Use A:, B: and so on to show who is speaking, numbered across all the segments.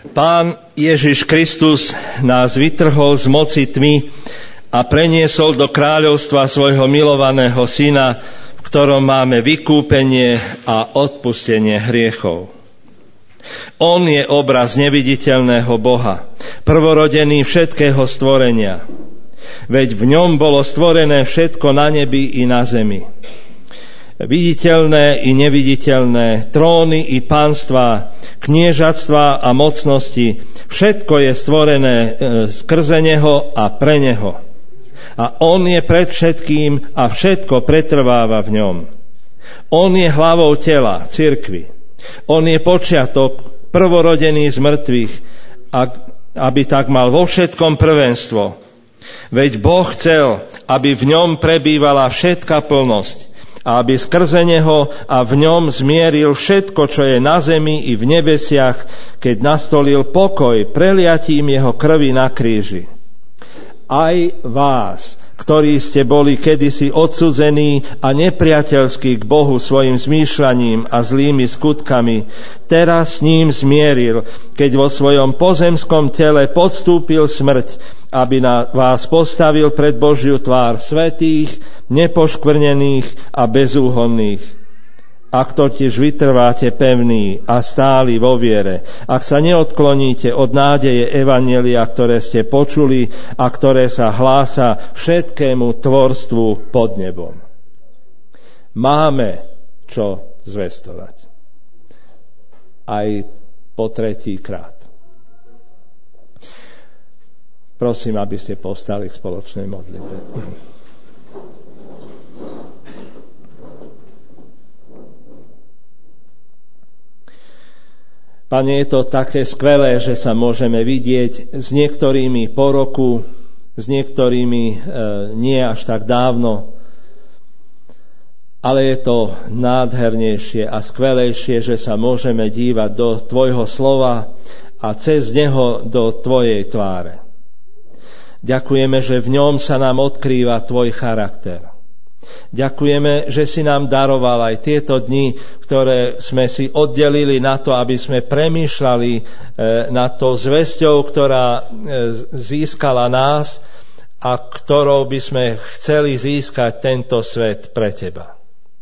A: Pán Ježiš Kristus nás vytrhol z moci tmy a preniesol do kráľovstva svojho milovaného syna, v ktorom máme vykúpenie a odpustenie hriechov. On je obraz neviditeľného Boha, prvorodený všetkého stvorenia. Veď v ňom bolo stvorené všetko na nebi i na zemi. Viditeľné i neviditeľné, tróny i panstvá, kniežatstvá a mocnosti, všetko je stvorené skrze neho a pre neho. A on je pred všetkým a všetko pretrváva v ňom. On je hlavou tela, cirkvi. On je počiatok, prvorodený z mŕtvych, aby tak mal vo všetkom prvenstvo. Veď Boh chcel, aby v ňom prebývala všetká plnosť, a aby skrze neho a v ňom zmieril všetko, čo je na zemi i v nebesiach, keď nastolil pokoj preliatím jeho krvi na kríži. Aj vás, ktorí ste boli kedysi odsudzení a nepriateľskí k Bohu svojim zmýšľaním a zlými skutkami, teraz s ním zmieril, keď vo svojom pozemskom tele podstúpil smrť, aby vás postavil pred Božiu tvár svätých, nepoškvrnených a bezúhonných. Ak totiž vytrváte pevní a stáli vo viere, ak sa neodkloníte od nádeje evanjelia, ktoré ste počuli a ktoré sa hlása všetkému tvorstvu pod nebom. Máme čo zvestovať. Aj po tretíkrát. Prosím, aby ste povstali k spoločnej modlitbe. Pane, je to také skvelé, že sa môžeme vidieť s niektorými po roku, s niektorými nie až tak dávno, ale je to nádhernejšie a skvelejšie, že sa môžeme dívať do Tvojho slova a cez neho do Tvojej tváre. Ďakujeme, že v ňom sa nám odkrýva Tvoj charakter. Ďakujeme, že si nám daroval aj tieto dni, ktoré sme si oddelili na to, aby sme premýšľali nad tou zvesťou, ktorá získala nás a ktorou by sme chceli získať tento svet pre Teba.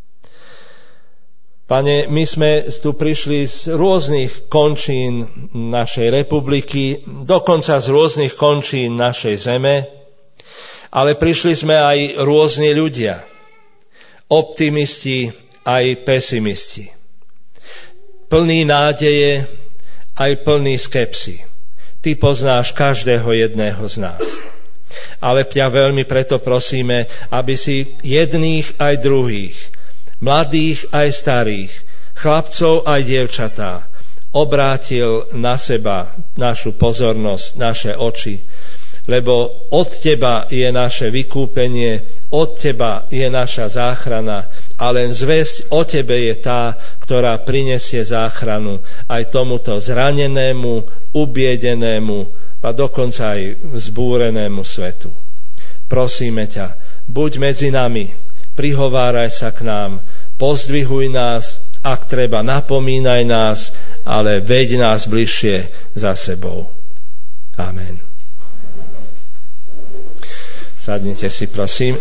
A: Pane, my sme tu prišli z rôznych končín našej republiky, dokonca z rôznych končín našej zeme, ale prišli sme aj rôzni ľudia, optimisti aj pesimisti, plní nádeje aj plní skepsy. Ty poznáš každého jedného z nás. Ale ťa veľmi preto prosíme, aby si jedných aj druhých, mladých aj starých, chlapcov aj dievčatá, obrátil na seba našu pozornosť, naše oči, lebo od Teba je naše vykúpenie, od Teba je naša záchrana a len zvesť o Tebe je tá, ktorá prinesie záchranu aj tomuto zranenému, ubiedenému a dokonca aj vzbúrenému svetu. Prosíme ťa, buď medzi nami, prihováraj sa k nám, pozdvihuj nás, ak treba, napomínaj nás, ale veď nás bližšie za sebou. Amen. Sadnite si, prosím.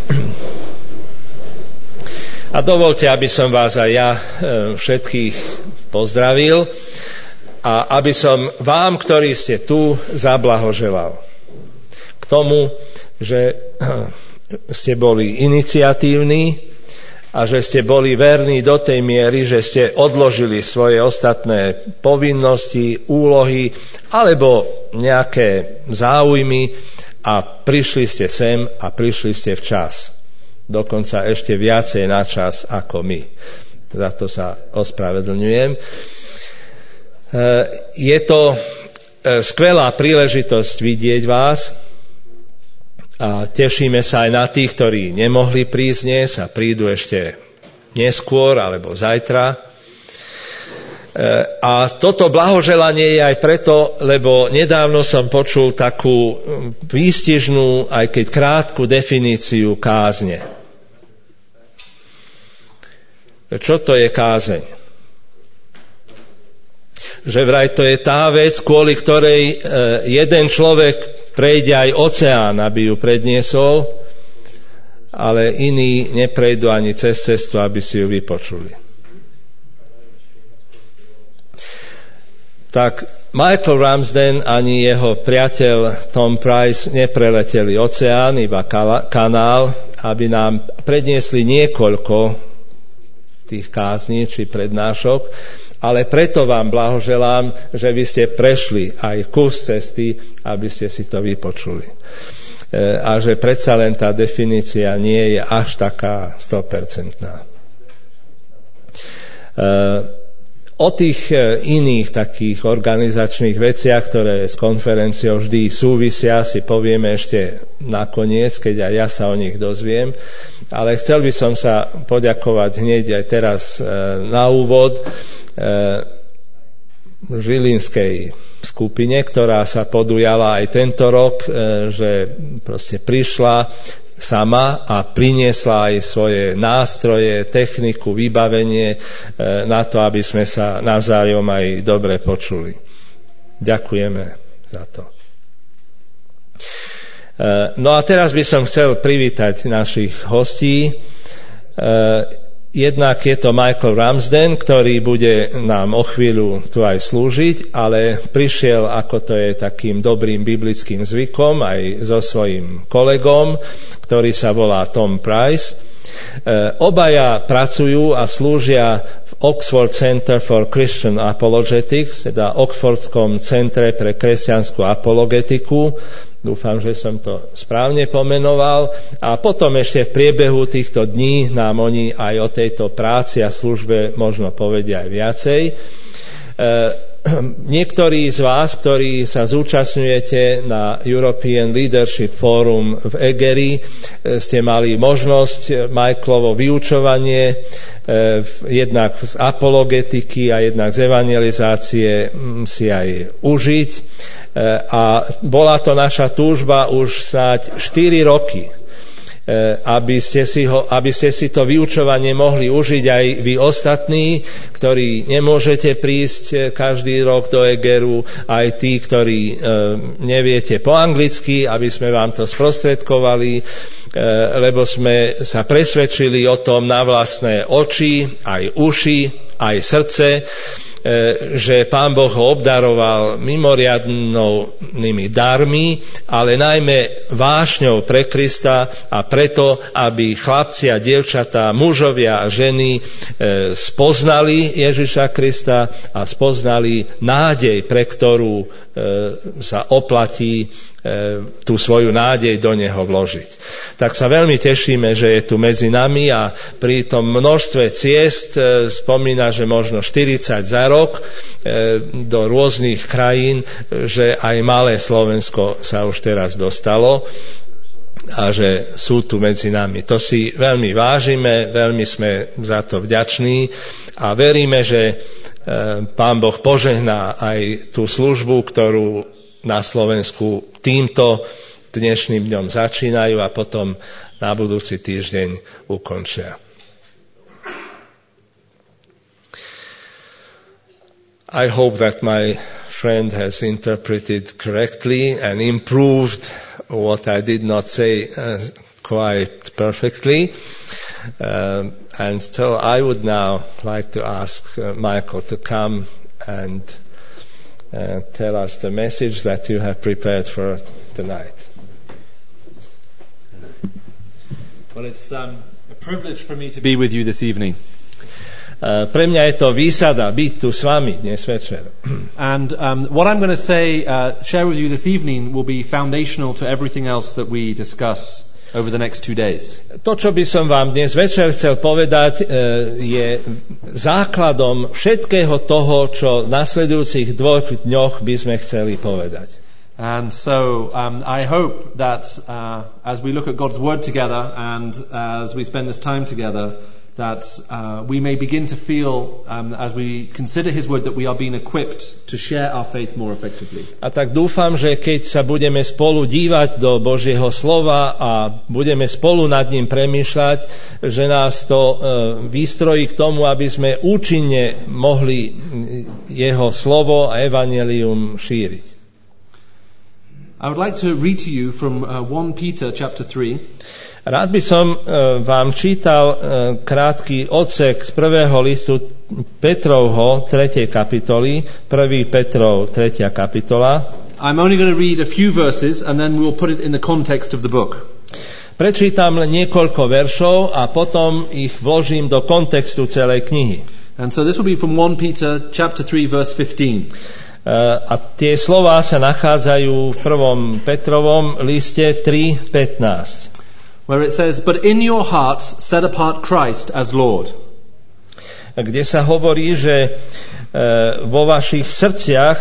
A: A dovolte, aby som vás aj ja všetkých pozdravil a aby som vám, ktorí ste tu, zablahoželal k tomu, že ste boli iniciatívni a že ste boli verní do tej miery, že ste odložili svoje ostatné povinnosti, úlohy alebo nejaké záujmy a prišli ste sem a prišli ste včas. Dokonca ešte viacej na čas ako my. Za to sa ospravedlňujem. Je to skvelá príležitosť vidieť vás a tešíme sa aj na tých, ktorí nemohli prísť dnes a prídu ešte neskôr alebo zajtra. A toto blahoželanie je aj preto, lebo nedávno som počul takú výstižnú, aj keď krátku definíciu kázne. Čo to je kázeň? že vraj to je tá vec, kvôli ktorej jeden človek prejde aj oceán, aby ju predniesol, ale iní neprejdú ani cez cestu, aby si ju vypočuli. Tak Michael Ramsden ani jeho priateľ Tom Price nepreleteli oceán, iba kanál, aby nám predniesli niekoľko tých kázní či prednášok, ale preto vám blahoželám, že vy ste prešli aj kus cesty, aby ste si to vypočuli. A že predsa len tá definícia nie je až taká 100%. O tých iných takých organizačných veciach, ktoré s konferenciou vždy súvisia, si povieme ešte nakoniec, keď aj ja sa o nich dozviem. Ale chcel by som sa poďakovať hneď aj teraz na úvod žilinskej skupine, ktorá sa podujala aj tento rok, že proste prišla sama a priniesla aj svoje nástroje, techniku, vybavenie na to, aby sme sa navzájom aj dobre počuli. Ďakujeme za to. No a teraz by som chcel privítať našich hostí. Jednak je to Michael Ramsden, ktorý bude nám o chvíľu tu aj slúžiť, ale prišiel, ako to je takým dobrým biblickým zvykom, aj so svojím kolegom, ktorý sa volá Tom Price. Obaja pracujú a slúžia v Oxford Center for Christian Apologetics, teda Oxfordskom centre pre kresťanskú apologetiku. Dúfam, že som to správne pomenoval. A potom ešte v priebehu týchto dní nám oni aj o tejto práci a službe možno povedia aj viacej. Niektorí z vás, ktorí sa zúčastňujete na European Leadership Forum v Egeri, ste mali možnosť Michaelovo vyučovanie jednak z apologetiky a jednak z evangelizácie si aj užiť. A bola to naša túžba už snáď 4 roky, aby ste si to vyučovanie mohli užiť aj vy ostatní, ktorí nemôžete prísť každý rok do Egeru, aj tí, ktorí neviete po anglicky, aby sme vám to sprostredkovali, lebo sme sa presvedčili o tom na vlastné oči, aj uši, aj srdce, že Pán Boh ho obdaroval mimoriadnymi darmi, ale najmä vášňou pre Krista a preto, aby chlapci a dievčatá, mužovia a ženy spoznali Ježiša Krista a spoznali nádej, pre ktorú sa oplatí tú svoju nádej do neho vložiť. Tak sa veľmi tešíme, že je tu medzi nami a pri tom množstve ciest spomína, že možno 40 za rok do rôznych krajín, že aj malé Slovensko sa už teraz dostalo a že sú tu medzi nami. To si veľmi vážime, veľmi sme za to vďační a veríme, že Pán Boh požehná aj tú službu, ktorú na Slovensku týmto dnešným dňom začínajú a potom na budúci týždeň ukončia. I hope that my friend has interpreted correctly and improved what I did not say quite perfectly. And so I would now like to ask Michael to come and tell us the message that you have prepared for tonight.
B: Well, it's a privilege for me to be with you this evening.
A: Pre mňa je to výsada byť tu s vami dnes večer.
B: And what I'm going to share with you this evening will be foundational to everything else that we discuss over the next 2 days.
A: To, čo by som vám dnes večer chcel povedať, je základom všetkého toho, čo v nasledujúcich 2 dňoch by sme chceli povedať.
B: And so I hope that as we look at God's Word together and as we spend this time together, that we may begin to feel, as we consider His Word, that we are being equipped to share our faith more effectively.
A: A tak dúfam, že keď sa budeme spolu dívať do Božieho slova a budeme spolu nad ním premýšľať, že nás to výstrojí k tomu, aby sme účinne mohli jeho slovo a evanjelium šíriť.
B: I would like to read to you from 1 Peter chapter 3.
A: Rád by som vám čítal krátky odsek z prvého listu Petrovho 3. kapitoly, 1. Petrov 3. kapitola.
B: I'm only going to read a few verses and then we'll put it in the context of the book.
A: Prečítam len niekoľko veršov a potom ich vložím do kontextu celej knihy.
B: And so this will be from 1 Peter chapter 3 verse 15.
A: A tie slová sa nachádzajú v 1. Petrovom liste 3:15.
B: Where it says, but in your hearts set apart Christ as Lord.
A: Kde sa hovorí, že vo vašich srdciach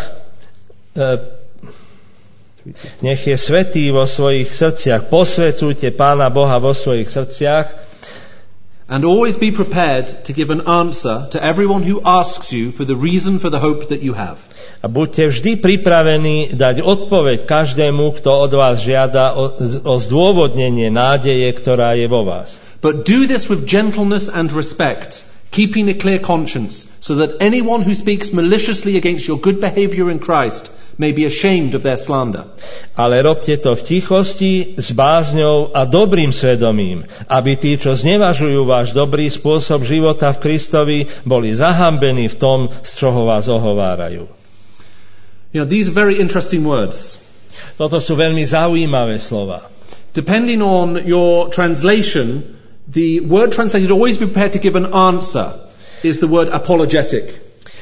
A: nech je svätý vo svojich srdciach. Posväcujte Pána Boha vo svojich srdciach.
B: And always be prepared to give an answer to everyone who asks you for the reason for the hope that you have.
A: A buďte vždy pripravení dať odpoveď každému, kto od vás žiada o zdôvodnenie nádeje, ktorá je vo vás.
B: But do this with gentleness and respect, keeping a clear conscience, so that anyone who speaks maliciously against your good behavior in Christ may be ashamed of their slander.
A: Ale robte to v tichosti, s bázňou a dobrým svedomím, aby tí, čo znevažujú váš dobrý spôsob života v Kristovi, boli zahambení v tom, z čoho vás ohovárajú.
B: You know, these are very interesting words.
A: Toto sú veľmi zaujímavé slova.
B: Depending on your translation, the word translated always be prepared to give an answer is the word apologetic.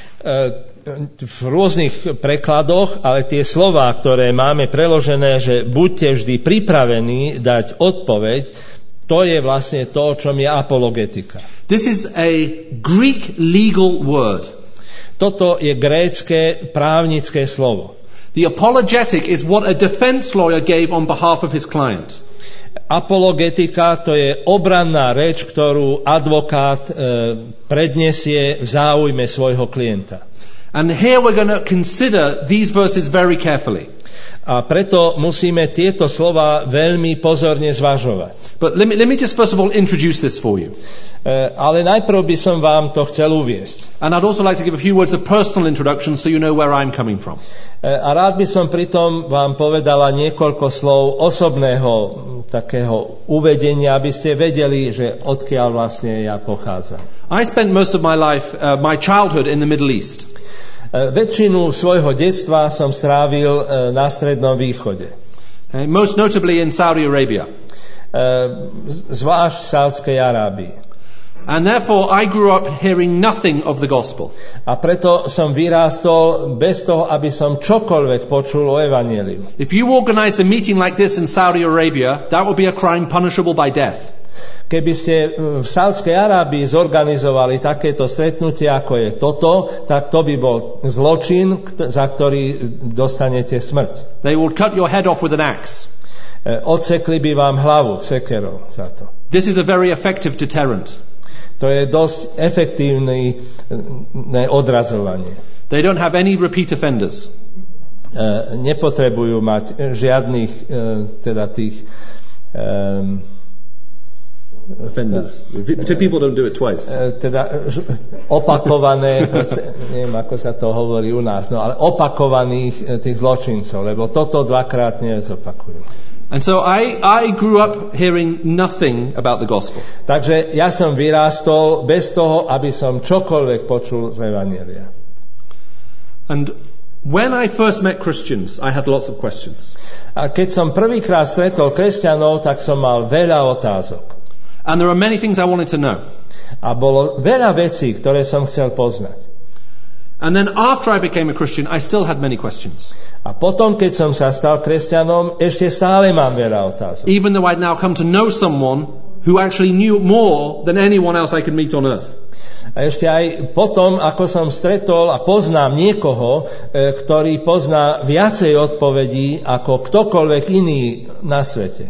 A: V rôznych prekladoch, ale tie slová, ktoré máme preložené, že buďte vždy pripravení dať odpoveď, to je vlastne to, čom je apologetika.
B: This is a Greek legal word.
A: Toto je grécke právnické slovo.
B: The apologetic is what a defense lawyer gave on behalf of his client.
A: Apologetika to je obranná reč, ktorú advokát predniesie v záujme svojho klienta.
B: And here we're going to consider these verses very carefully.
A: A preto musíme tieto slova veľmi pozorne zvažovať.
B: But let me just first of all introduce this for you.
A: Ale najprv by som vám to chcel uviesť.
B: And I'd also like to give a few words of personal introduction so you know where I'm coming from.
A: A rád by som pritom vám povedala niekoľko slov osobného takého uvedenia, aby ste vedeli, že odkiaľ vlastne ja pochádzam.
B: I spent most of my life, my childhood in the Middle East.
A: Väčšinu svojho detstva som strávil na Strednom východe.
B: Most notably in Saudi Arabia.
A: Zvlášť v Saudskej Arábii.
B: And therefore I grew up hearing nothing of the gospel.
A: A preto som vyrástol bez toho, aby som čokoľvek počul o evanjeliu.
B: If you organized a meeting like this in Saudi Arabia, that would be a crime punishable by death.
A: Keby ste v Saudskej Arábii zorganizovali takéto stretnutie, ako je toto, tak to by bol zločin, za ktorý dostanete smrť.
B: They would cut your head off with an axe.
A: Odsekli by vám hlavu sekerou za to.
B: This is a very effective deterrent.
A: To je dosť efektívne odradzovanie.
B: They don't have any repeat offenders.
A: Nepotrebujú mať žiadnych teda tých
B: offenders. People don't do it twice.
A: Teda opakované, neviem ako sa to hovorí u nás, no ale opakovaných tých zločincov, lebo toto dvakrát nezopakujú.
B: And so I grew up hearing nothing about the gospel.
A: Takže ja som vyrástol bez toho, aby som čokoľvek počul z evanjelia.
B: And when I first met Christians, I had lots of questions.
A: A keď som prvýkrát stretol kresťanov, tak som mal veľa otázok.
B: And there are many things I wanted to know.
A: A bolo veľa vecí, ktoré som chcel poznať.
B: And then after I became a Christian, I still had many questions.
A: A potom, keď som sa stal kresťanom, ešte stále mám veľa otázok.
B: Even though I'd now come to know someone who actually knew more than anyone else I could meet on earth.
A: A ešte aj potom, ako som stretol a poznám niekoho, ktorý pozná viacej odpovedí ako ktokoľvek iný na svete.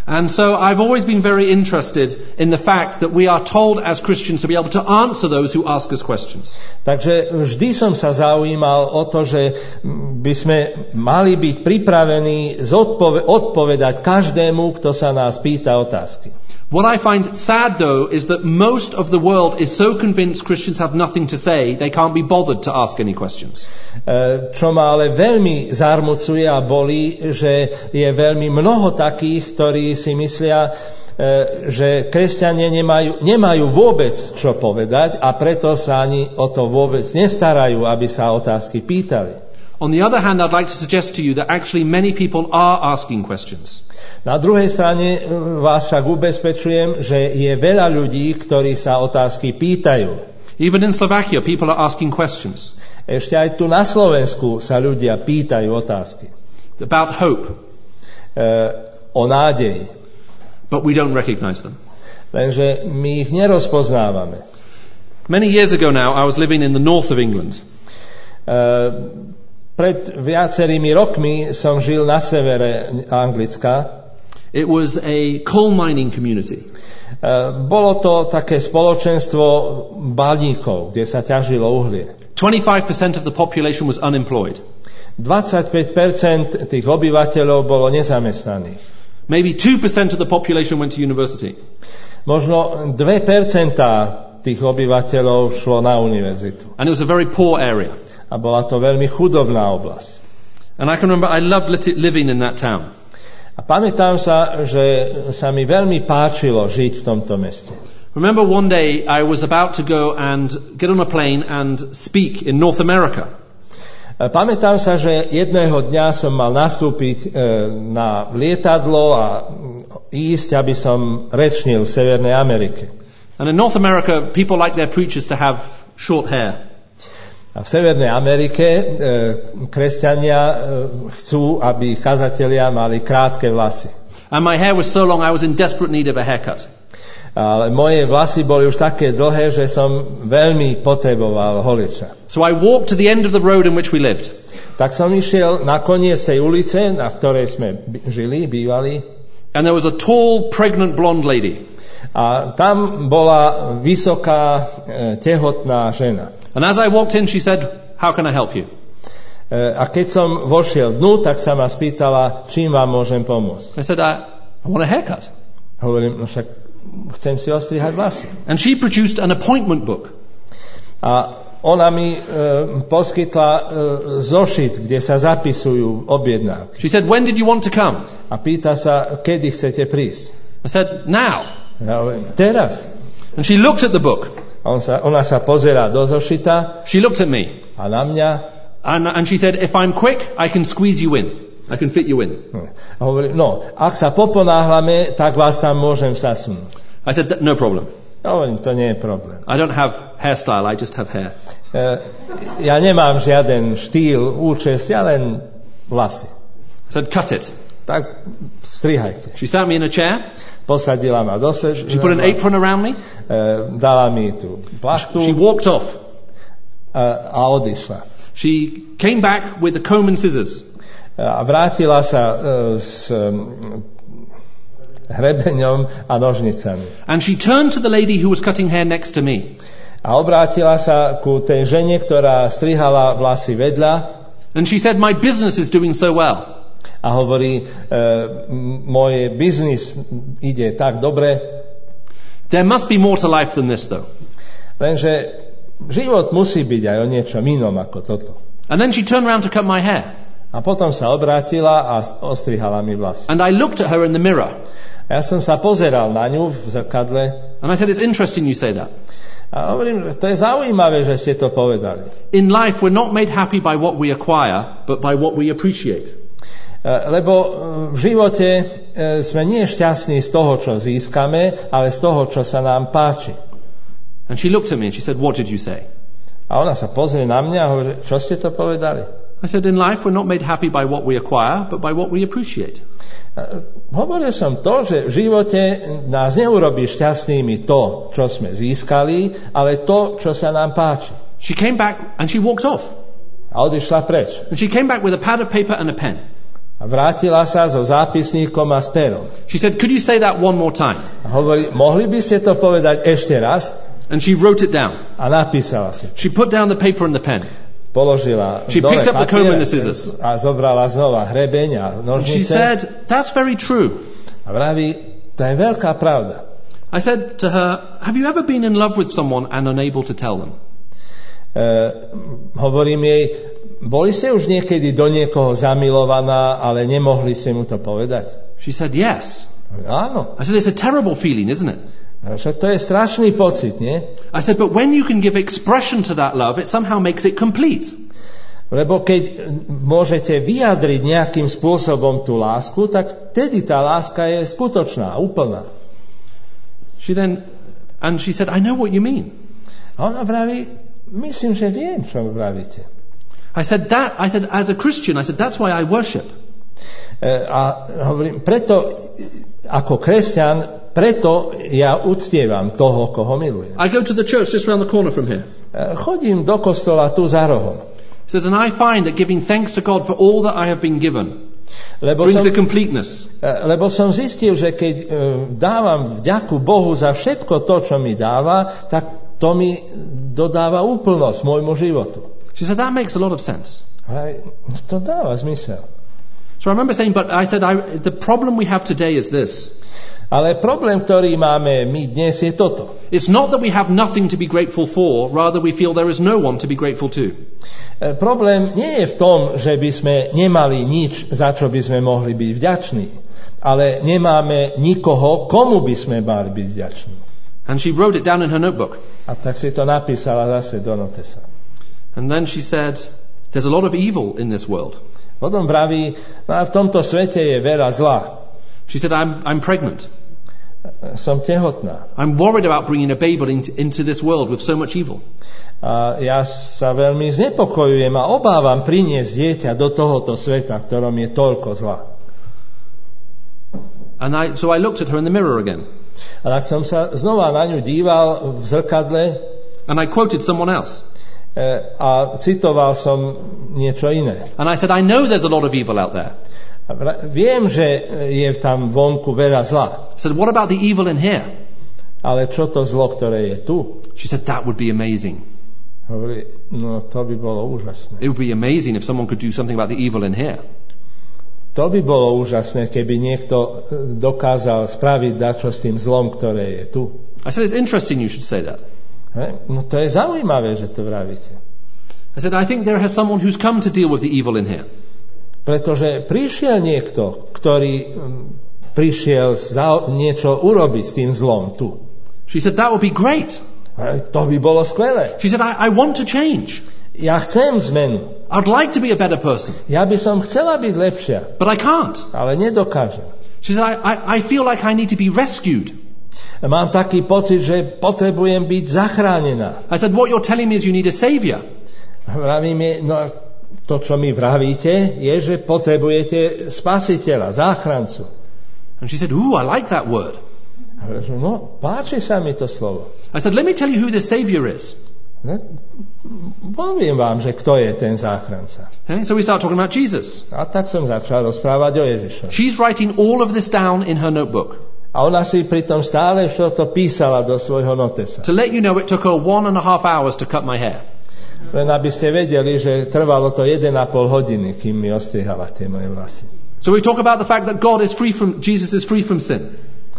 B: And so I've always been very interested in the fact that we are told as Christians to be able to answer those who ask us questions.
A: Takže vždy som sa zaujímal o to, že by sme mali byť pripravení odpovedať každému, kto sa nás pýta otázky.
B: What I find sad, though, is that most of the world is so convinced Christians have nothing to say, they can't be bothered to ask any questions.
A: Čo ma ale veľmi zarmucuje a bolí, že je veľmi mnoho takých, ktorí si myslia, že kresťania nemajú vôbec čo povedať a preto sa ani o to vôbec nestarajú, aby sa otázky pýtali.
B: On the other hand, I'd like to suggest to you that actually many people are asking questions.
A: Na druhej strane vás však ubezpečujem, že je veľa ľudí, ktorí sa otázky pýtajú.
B: Even in Slovakia, people are asking questions.
A: Ešte aj tu na Slovensku sa ľudia pýtajú otázky.
B: About hope.
A: O nádeji.
B: But we don't recognize them.
A: Lenže my ich nerozpoznávame.
B: Many years ago now, I was living in the north of England.
A: Pred viacerými rokmi som žil na severe Anglicka.
B: It was a coal mining community.
A: Bolo to také spoločenstvo baľníkov, kde sa ťažilo uhlie.
B: 25% of the population was unemployed.
A: 25% tých obyvateľov bolo nezamestnaných.
B: Maybe 2% of the population went to university.
A: Možno 2% tých obyvateľov šlo na univerzitu.
B: And it was a very poor area.
A: A bola to veľmi chudobná oblasť.
B: And I can remember I loved living in that town.
A: A pamätám sa, že sa mi veľmi páčilo žiť v tomto meste.
B: Remember one day I was about to go and get on a plane and speak in North America.
A: Pamätám sa, že jedného dňa som mal nastúpiť na lietadlo a ísť, aby som rečnil v Severnej Amerike.
B: And in North America people like their preachers to have short hair.
A: A v Severnej Amerike kresťania chcú, aby kazatelia mali krátke vlasy.
B: And my hair was so long I was in desperate need of a haircut.
A: Ale moje vlasy boli už také dlhé, že som veľmi potreboval holiča.
B: So I walked to the end of the road in which we lived.
A: Tak som išiel na koniec tej ulice, na ktorej sme bývali.
B: And there was a tall, pregnant blonde lady.
A: A tam bola vysoká, tehotná žena.
B: And as I walked in, she said, "How can I help you?"
A: A keď som vošiel dnu, tak sa ma spýtala, čím vám môžem pomôcť.
B: I said, I want a haircut.
A: Hovorím, no však chcem si ostrihať vlasy.
B: And she produced an appointment book.
A: A ona mi poskytla zošit, kde sa zapisujú objednávky.
B: She said, "When did you want to come?"
A: A pýta sa, kedy chcete prísť.
B: I said, "Now."
A: Ja hovorím, teraz.
B: And she looked at the book.
A: Ona sa pozerá do zošita.
B: She looked at me.
A: A na mňa.
B: And she said, "If I'm quick, I can squeeze you in. I can fit you in."
A: A hovorí, no, ak sa poponáhľame, tak vás tam môžem zasunúť.
B: I said, "No problem."
A: Ja hovorím, to nie je problém.
B: I don't have hairstyle, I just have hair.
A: Ja nemám žiaden štýl, účes, ja len vlasy.
B: I said, "Cut it."
A: Tak strihajte.
B: She sat me in a chair.
A: Posadila ma do sežu.
B: She put an apron around me.
A: Dala mi tú plachtu.
B: She walked off.
A: A odišla.
B: She came back with a comb and scissors.
A: A vrátila sa s hrebeňom a nožnicami.
B: And she turned to the lady who was cutting hair next to me.
A: A obrátila sa ku tej žene, ktorá strihala vlasy vedľa.
B: And she said, "My business is doing so well."
A: A hovorí, môj biznis ide tak dobre.
B: There must be more to life than this, though.
A: Lenže život musí byť aj o niečom inom ako toto.
B: And then she turned around to cut my hair.
A: A potom sa obrátila a ostrihala mi vlasy.
B: And I looked at her in the mirror.
A: Ja som sa pozeral na ňu v zrkadle.
B: And I said, "It's interesting you say that."
A: A hovorím, to je zaujímavé, že ste to povedali.
B: In life we're not made happy by what we acquire, but by what we appreciate.
A: Lebo v živote sme nie šťastní z toho, čo získame, ale z toho, čo sa nám páči.
B: And she looked at me and she said, "What did you say?"
A: A ona sa pozrie na mňa a hovorí, čo ste to povedali?
B: I said, "In life we're not made happy by what we acquire, but by what we appreciate."
A: Hovoril som to, že v živote nás neurobí šťastnými to, čo sme získali, ale to, čo sa nám páči.
B: She came back and she walked off.
A: A odišla preč.
B: And she came back with a pad of paper and a pen.
A: A vrátila sa so zápisníkom a s perom.
B: She said, could you say that one more time?
A: A hovorí, mohli by ste to povedať ešte raz?
B: And she wrote it down.
A: A napísala si.
B: She put down the paper and the pen.
A: Položila
B: She
A: dole
B: picked up the comb and the
A: papier
B: scissors.
A: a zobrala znova hrebeň a
B: And she
A: nožnice.
B: said, that's very true.
A: A vraví, to je veľká pravda.
B: I said to her, have you ever been in love with someone and unable to tell them?
A: Hovorím jej, boli ste už niekedy do niekoho zamilovaná, ale nemohli ste mu to povedať?
B: She said, yes.
A: Áno.
B: I said, it's a terrible feeling, isn't it?
A: Však to je strašný pocit, nie?
B: I said, but when you can give expression to that love, it somehow makes it complete.
A: Lebo keď môžete vyjadriť nejakým spôsobom tú lásku, tak vtedy tá láska je skutočná, úplná.
B: She said, I know what you mean.
A: A ona vraví, myslím, že viem, čo vravíte.
B: I said, as a Christian, that's why I worship.
A: A hovorím, preto ako kresťan, preto ja uctievam toho, koho milujem.
B: I go to the church just around the corner from here.
A: Chodím do kostola tu za rohom.
B: He says, and I find that giving thanks to God for all that I have been given brings a completeness.
A: Lebo som zistil, že keď dávam vďaku Bohu za všetko to, čo mi dáva, tak to mi dodáva úplnosť môjmu životu.
B: She said, that makes a lot of sense.
A: To dáva zmysel.
B: So I remember saying, but I said, the problem we have today is this.
A: Ale problém, ktorý máme my dnes, je toto.
B: It's not that we have nothing to be grateful for, rather we feel there is no one to be grateful to.
A: Problém nie je v tom, že by sme nemali nič, za čo by sme mohli byť vďační, ale nemáme nikoho, komu by sme mali byť vďační.
B: And she wrote it down in her notebook.
A: A tak si to napísala zase do notesa.
B: And then she said, there's a lot of evil in this world.
A: Potom vraví, no a v tomto svete je veľa zla.
B: She said, I'm pregnant.
A: Som tehotná.
B: I'm worried about bringing a baby into this world with so much evil.
A: A ja sa veľmi znepokojujem a obávam priniesť dieťa do tohoto sveta, v ktorom je toľko zla.
B: So I looked at her in the mirror again.
A: A tak som sa znova na ňu díval v zrkadle.
B: And I quoted someone else.
A: A citoval som niečo iné.
B: And I said, I know there's a lot of evil out there.
A: Viem, že je tam vonku veľa zla.
B: I said, what about the evil in here?
A: Ale čo to zlo, ktoré je tu?
B: She said, that would be amazing.
A: Hovorí, no to by bolo úžasné.
B: It would be amazing if someone could do something about the evil in here.
A: To by bolo úžasné, keby niekto dokázal spraviť dačo s tým zlom, ktoré je tu.
B: I said, it's interesting you should say that.
A: No to je zaujímavé, že to vravíte.
B: I said, I think there has someone who's come to deal with the evil in here.
A: Pretože prišiel niekto, ktorý prišiel niečo urobiť s tým zlom tu.
B: She said, that would be great.
A: To by bolo skvelé.
B: She said, I want to change.
A: Ja chcem zmenu.
B: I'd like to be a better person.
A: Ja by som chcela byť lepšia.
B: But I can't.
A: Ale nedokážem.
B: She said, I feel like I need to be rescued.
A: Mám taký pocit, že potrebujem byť zachránená.
B: I said, what you're telling me is you need a savior.
A: Vravíme, no to, čo mi vravíte, je, že potrebujete spasiteľa, záchrancu.
B: And she said, I like that word.
A: No, páči sa mi to slovo.
B: I said, let me tell you who the savior is.
A: Poviem vám, že kto je ten záchranca.
B: So we start talking about Jesus.
A: A tak som začal rozprávať o Ježišovi.
B: She's writing all of this down in her notebook.
A: A ona si pritom stále to písala do svojho notesa.
B: To let you know, it took her 1.5 hours to cut my hair.
A: Len aby ste vedeli, že trvalo to 1,5 hodiny, kým mi ostrihala tie moje vlasy.
B: So we talk about the fact that Jesus is free from sin.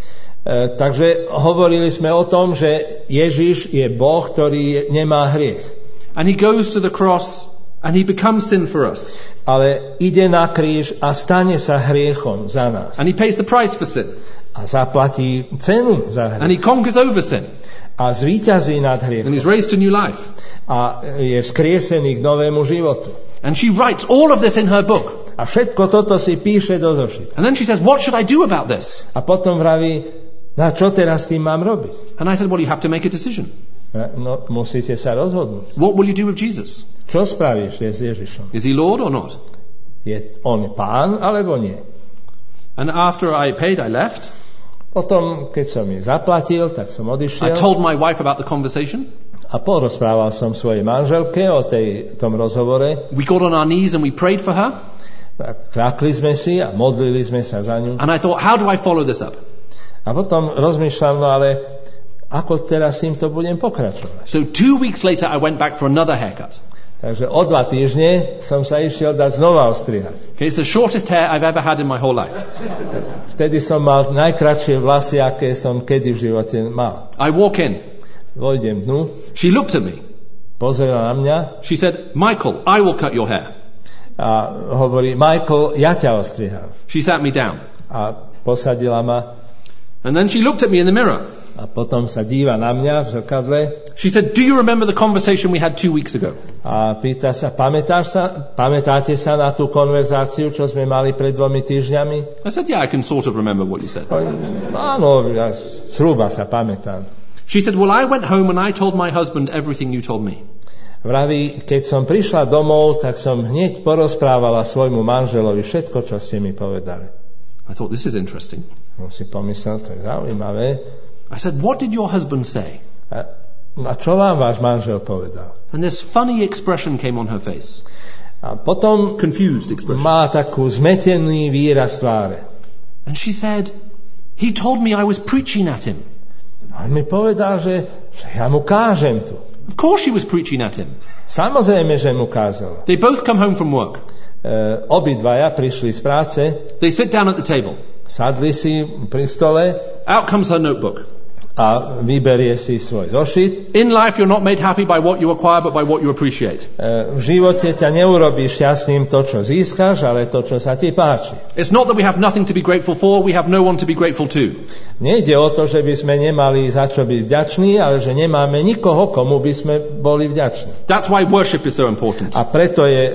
A: Takže hovorili sme o tom, že Ježiš je Boh, ktorý nemá hriech.
B: And he goes to the cross and he becomes sin for us.
A: Ale ide na kríž a stane sa hriechom za nás.
B: And he pays the price for sin.
A: A zaplatí cenu za hriech.
B: And he conquers over sin.
A: A zvíťazí nad hriechom.
B: And he's raised to new life.
A: A je vzkriesený k novému životu.
B: And she writes all of this in her book.
A: A všetko toto si píše do zošitu.
B: And then she says, what should I do about this?
A: A potom vraví, na čo teraz s tým mám robiť?
B: And I said, well, you have to make a decision.
A: No, musíte sa rozhodnúť.
B: What will you do with Jesus?
A: Čo spravíš s Ježišom?
B: Is he Lord or not?
A: Je on pán, alebo nie?
B: And after I paid, I left.
A: Potom, keď som mi zaplatil, tak som odišiel.
B: I told my wife about the conversation.
A: A porozprával som svojej manželke o tom rozhovore.
B: We got on our knees and we prayed for her.
A: Kľakli sme si a modlili sme sa za ňu.
B: And I thought, how do I follow this up?
A: A potom rozmýšľam, no ale ako teraz týmto budem pokračovať.
B: So 2 weeks later, I went back for another haircut.
A: Takže o 2 týždne som sa išiel dať znova ostrihať.
B: Okay, it's the shortest hair I've ever had in my whole life.
A: Vtedy som mal najkratšie vlasy, aké som kedy v živote mal.
B: I walk in.
A: Vojdem dnu,
B: She looked at me.
A: pozerala na mňa
B: She said, Michael, I will cut your hair.
A: a hovorí, Michael, ja ťa ostriham.
B: She sat me down.
A: A posadila ma
B: And then she looked at me in the mirror.
A: a potom sa díva na mňa v zrkadle
B: She said, do you remember the conversation we had 2 weeks ago?
A: a pýta sa, pamätáte sa na tú konverzáciu, čo sme mali pred 2 týždňami?
B: I said, yeah, I can sort of remember what you said.
A: Áno, ja zhruba sa pamätám.
B: She said, well, I went home and I told my husband everything you told me.
A: Vraví, keď som prišla domov, tak som hneď porozprávala svojmu manželovi všetko, čo ste mi povedali.
B: I thought, this is interesting.
A: On si pomyslel, to je zaujímavé.
B: I said, what did your husband say?
A: A čo vám váš manžel povedal?
B: And this funny expression came on her face.
A: A potom
B: Confused expression.
A: má takú zmetený výraz tváre.
B: And she said, he told me I was preaching at him.
A: A on mi povedal, že ja mu kážem tu.
B: Of course she was preaching at him.
A: Samozrejme, že mu kázal.
B: They both come home from work.
A: Obidvaja prišli z práce,
B: They sit down at the table.
A: sadli si pri stole
B: Out comes her notebook.
A: a vyberie si svoj zošit.
B: In life, you're not made happy by what you acquire, but by what you appreciate.
A: V živote ťa neurobí šťastným to, čo získaš, ale to, čo sa ti páči.
B: It's not that we have nothing to be grateful for, we have no one to be grateful to.
A: Nejde o to, že by sme nemali za čo byť vďační, ale že nemáme nikoho, komu by sme boli vďační.
B: That's why worship is so important.
A: A preto je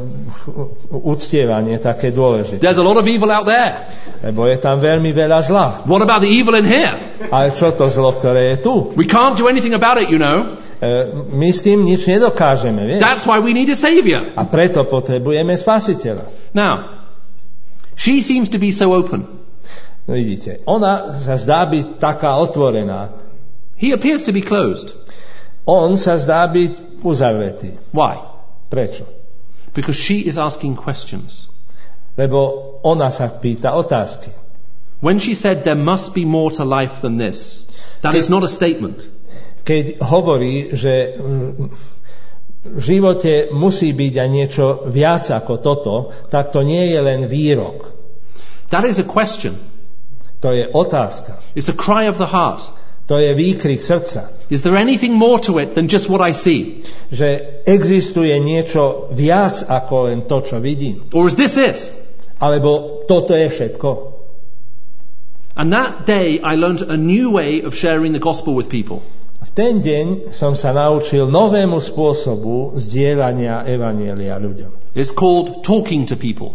A: uctievanie také dôležité.
B: There's a lot of evil out there.
A: Lebo je tam veľmi veľa zla.
B: What about the evil in here?
A: Ale čo to zlo, ktoré je tu?
B: We can't do anything about it, you know.
A: My s tým nič nedokážeme, vieš?
B: That's why we need a savior.
A: A preto potrebujeme spasiteľa.
B: Now, she seems to be so open.
A: No vidíte, ona sa zdá byť taká otvorená.
B: He appears to be closed.
A: On sa zdá byť uzavretý.
B: Why?
A: Prečo?
B: Because she is asking questions.
A: Lebo ona sa pýta otázky.
B: When she said there must be more to life than this, that is not a statement.
A: Keď hovorí, že v živote musí byť aj niečo viac ako toto, tak to nie je len výrok.
B: That is a question.
A: To je otázka.
B: It's a cry of the heart.
A: To je výkrik srdca.
B: Is there anything more to it than just what I see?
A: Že existuje niečo viac ako len to, čo vidím.
B: Or is this it?
A: Alebo toto je všetko.
B: And that day I learned a new way of sharing the gospel with people.
A: V ten deň som sa naučil novému spôsobu zdieľania evanjelia ľuďom.
B: It's called talking to people.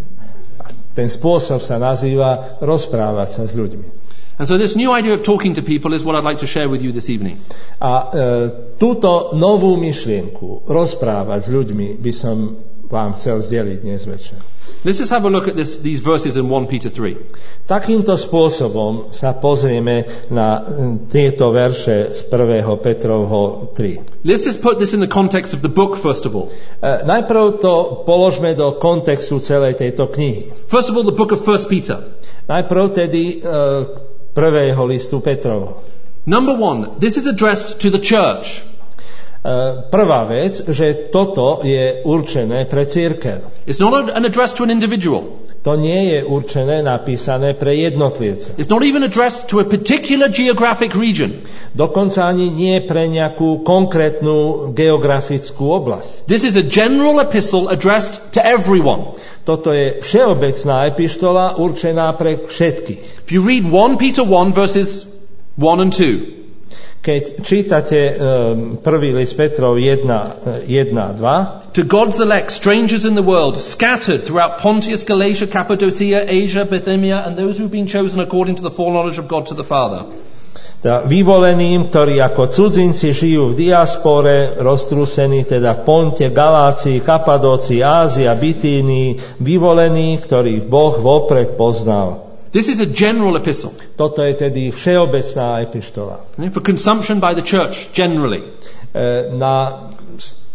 A: Ten spôsob sa nazýva rozprávať sa s ľuďmi.
B: And so this new idea of talking to people is what I'd like to share with you this evening.
A: A túto novú myšlienku rozprávať s ľuďmi by som vám chcel zdieľiť dnes večer.
B: Let's just have a look at these verses in 1 Peter 3.
A: Takýmto spôsobom sa pozrieme na tieto verše z 1. Petrovho 3.
B: Let's just put this in the context of the book first of all.
A: Najprv to položme do kontextu celej tejto knihy.
B: First of all, the book of 1 Peter.
A: Najprv tedy prvého listu Petrovho.
B: Number 1, this is addressed to the church.
A: Prvá vec, že toto je určené pre cirkev.
B: It's not an address to an individual.
A: To nie je určené, napísané pre jednotlivca.
B: It's not even addressed to a particular geographic region.
A: Dokonca ani nie pre nejakú konkrétnu geografickú oblasť.
B: This is a general epistle addressed to everyone.
A: Toto je všeobecná epištola určená pre všetkých.
B: If you read 1 Peter 1 verses 1 and 2,
A: keď čítate prvý list Petrov 1:2,
B: to God's elect, strangers in the world, scattered throughout Pontus, Galatia, Cappadocia, Asia, Bithynia, and those who've been chosen according to the foreknowledge of God to the Father.
A: Vyvoleným, ktorí ako cudzinci žijú v diaspore, roztrúsení teda v Ponte, Galácii, Kapadócii, Ázia, Bitínii, vyvolení, ktorých Boh vopred poznal.
B: This is a general epistle.
A: Toto je tedy všeobecná epištola.
B: For consumption by the church, generally.
A: Na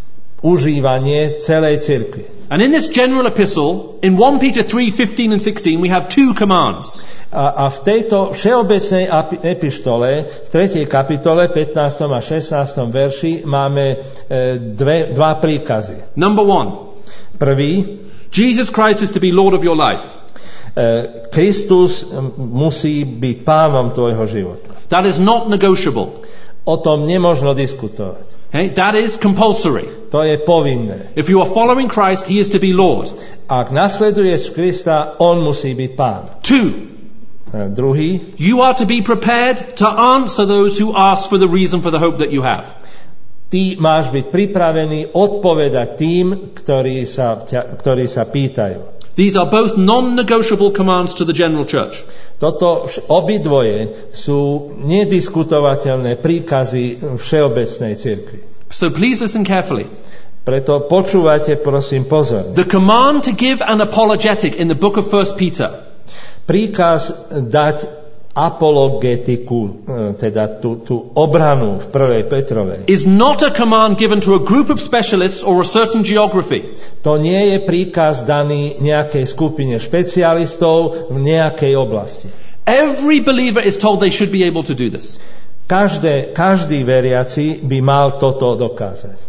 A: užívanie celej cirkvi.
B: And in this general epistle, in 1 Peter 3:15 and 16, we have two commands.
A: A v tejto všeobecnej epištole, v 3. kapitole, 15. a 16. verši, máme dva príkazy.
B: Number 1.
A: Prvý,
B: Jesus Christ is to be Lord of your life.
A: Kristus musí byť pánom tvojho života.
B: That is not negotiable.
A: O tom nemožno diskutovať.
B: Okay? That is compulsory.
A: To je povinné.
B: If you are following Christ, he is to be Lord.
A: Ak nasleduješ Krista, on musí byť pán.
B: 2.
A: Druhý,
B: you are to be prepared to answer those who ask for the reason for the hope that you have.
A: ty máš byť pripravený odpovedať tým, ktorí sa pýtajú.
B: These are both non-negotiable commands to the general church.
A: Toto obidvoje sú nediskutovateľné príkazy všeobecnej cirkvi.
B: So please listen carefully.
A: Preto počúvajte, prosím, pozorne.
B: The command to give an apologetic in the book of 1 Peter.
A: Príkaz dať apologetiku, teda tú obranu v 1. Petrovej.
B: Is not a command given to a group of specialists or a certain geography.
A: To nie je príkaz daný nejakej skupine špecialistov v nejakej oblasti.
B: Every believer is told they should be able to do this.
A: Každý veriaci by mal toto dokázať.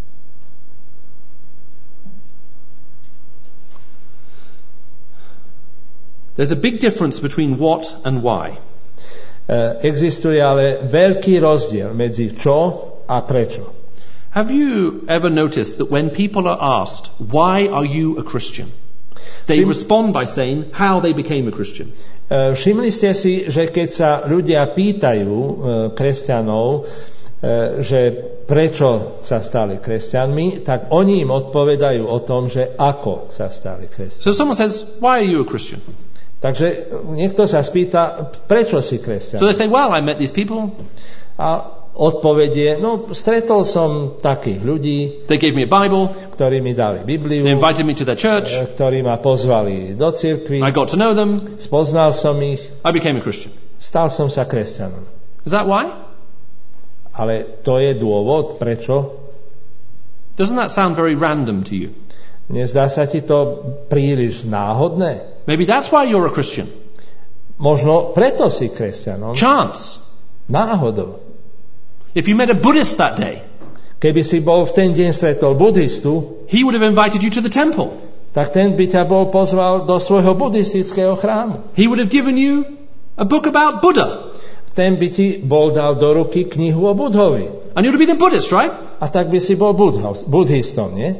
B: There's a big difference between what and why.
A: Existuje ale veľký rozdiel medzi čo a prečo.
B: Have you ever noticed that when people are asked, why are you a Christian? They respond by saying how they became a Christian.
A: Všimli ste si, že keď sa ľudia pýtajú kresťanov, že prečo sa stali kresťanmi, tak oni im odpovedajú o tom, že ako sa stali kresťanmi.
B: So someone says, why are you a Christian?
A: Takže niekto sa spýta, prečo si kresťan?
B: So they say, well, I met these people.
A: A odpoveď je, stretol som takých ľudí,
B: they gave me a Bible,
A: ktorí mi dali Bibliu,
B: they invited me to their church,
A: ktorí ma pozvali do cirkvi,
B: I got to know them,
A: spoznal som ich,
B: I became a Christian.
A: Stal som sa kresťanom.
B: Is that why?
A: Ale to je dôvod, prečo?
B: Doesn't that sound very random to you?
A: Nezdá sa ti to príliš náhodné?
B: Maybe that's why you're a Christian.
A: Možno preto si kresťanom.
B: Chance.
A: Náhodou.
B: If you met a Buddhist that day,
A: keby si bol v ten deň stretol buddhistu,
B: he would have invited you to the temple.
A: Tak ten by ťa bol pozval do svojho buddhistického chrámu.
B: He would have given you a book about Buddha.
A: Ten by ti bol dal do ruky knihu o Budhovi.
B: And you would have been a Buddhist, right?
A: A tak by si bol buddhistom, nie?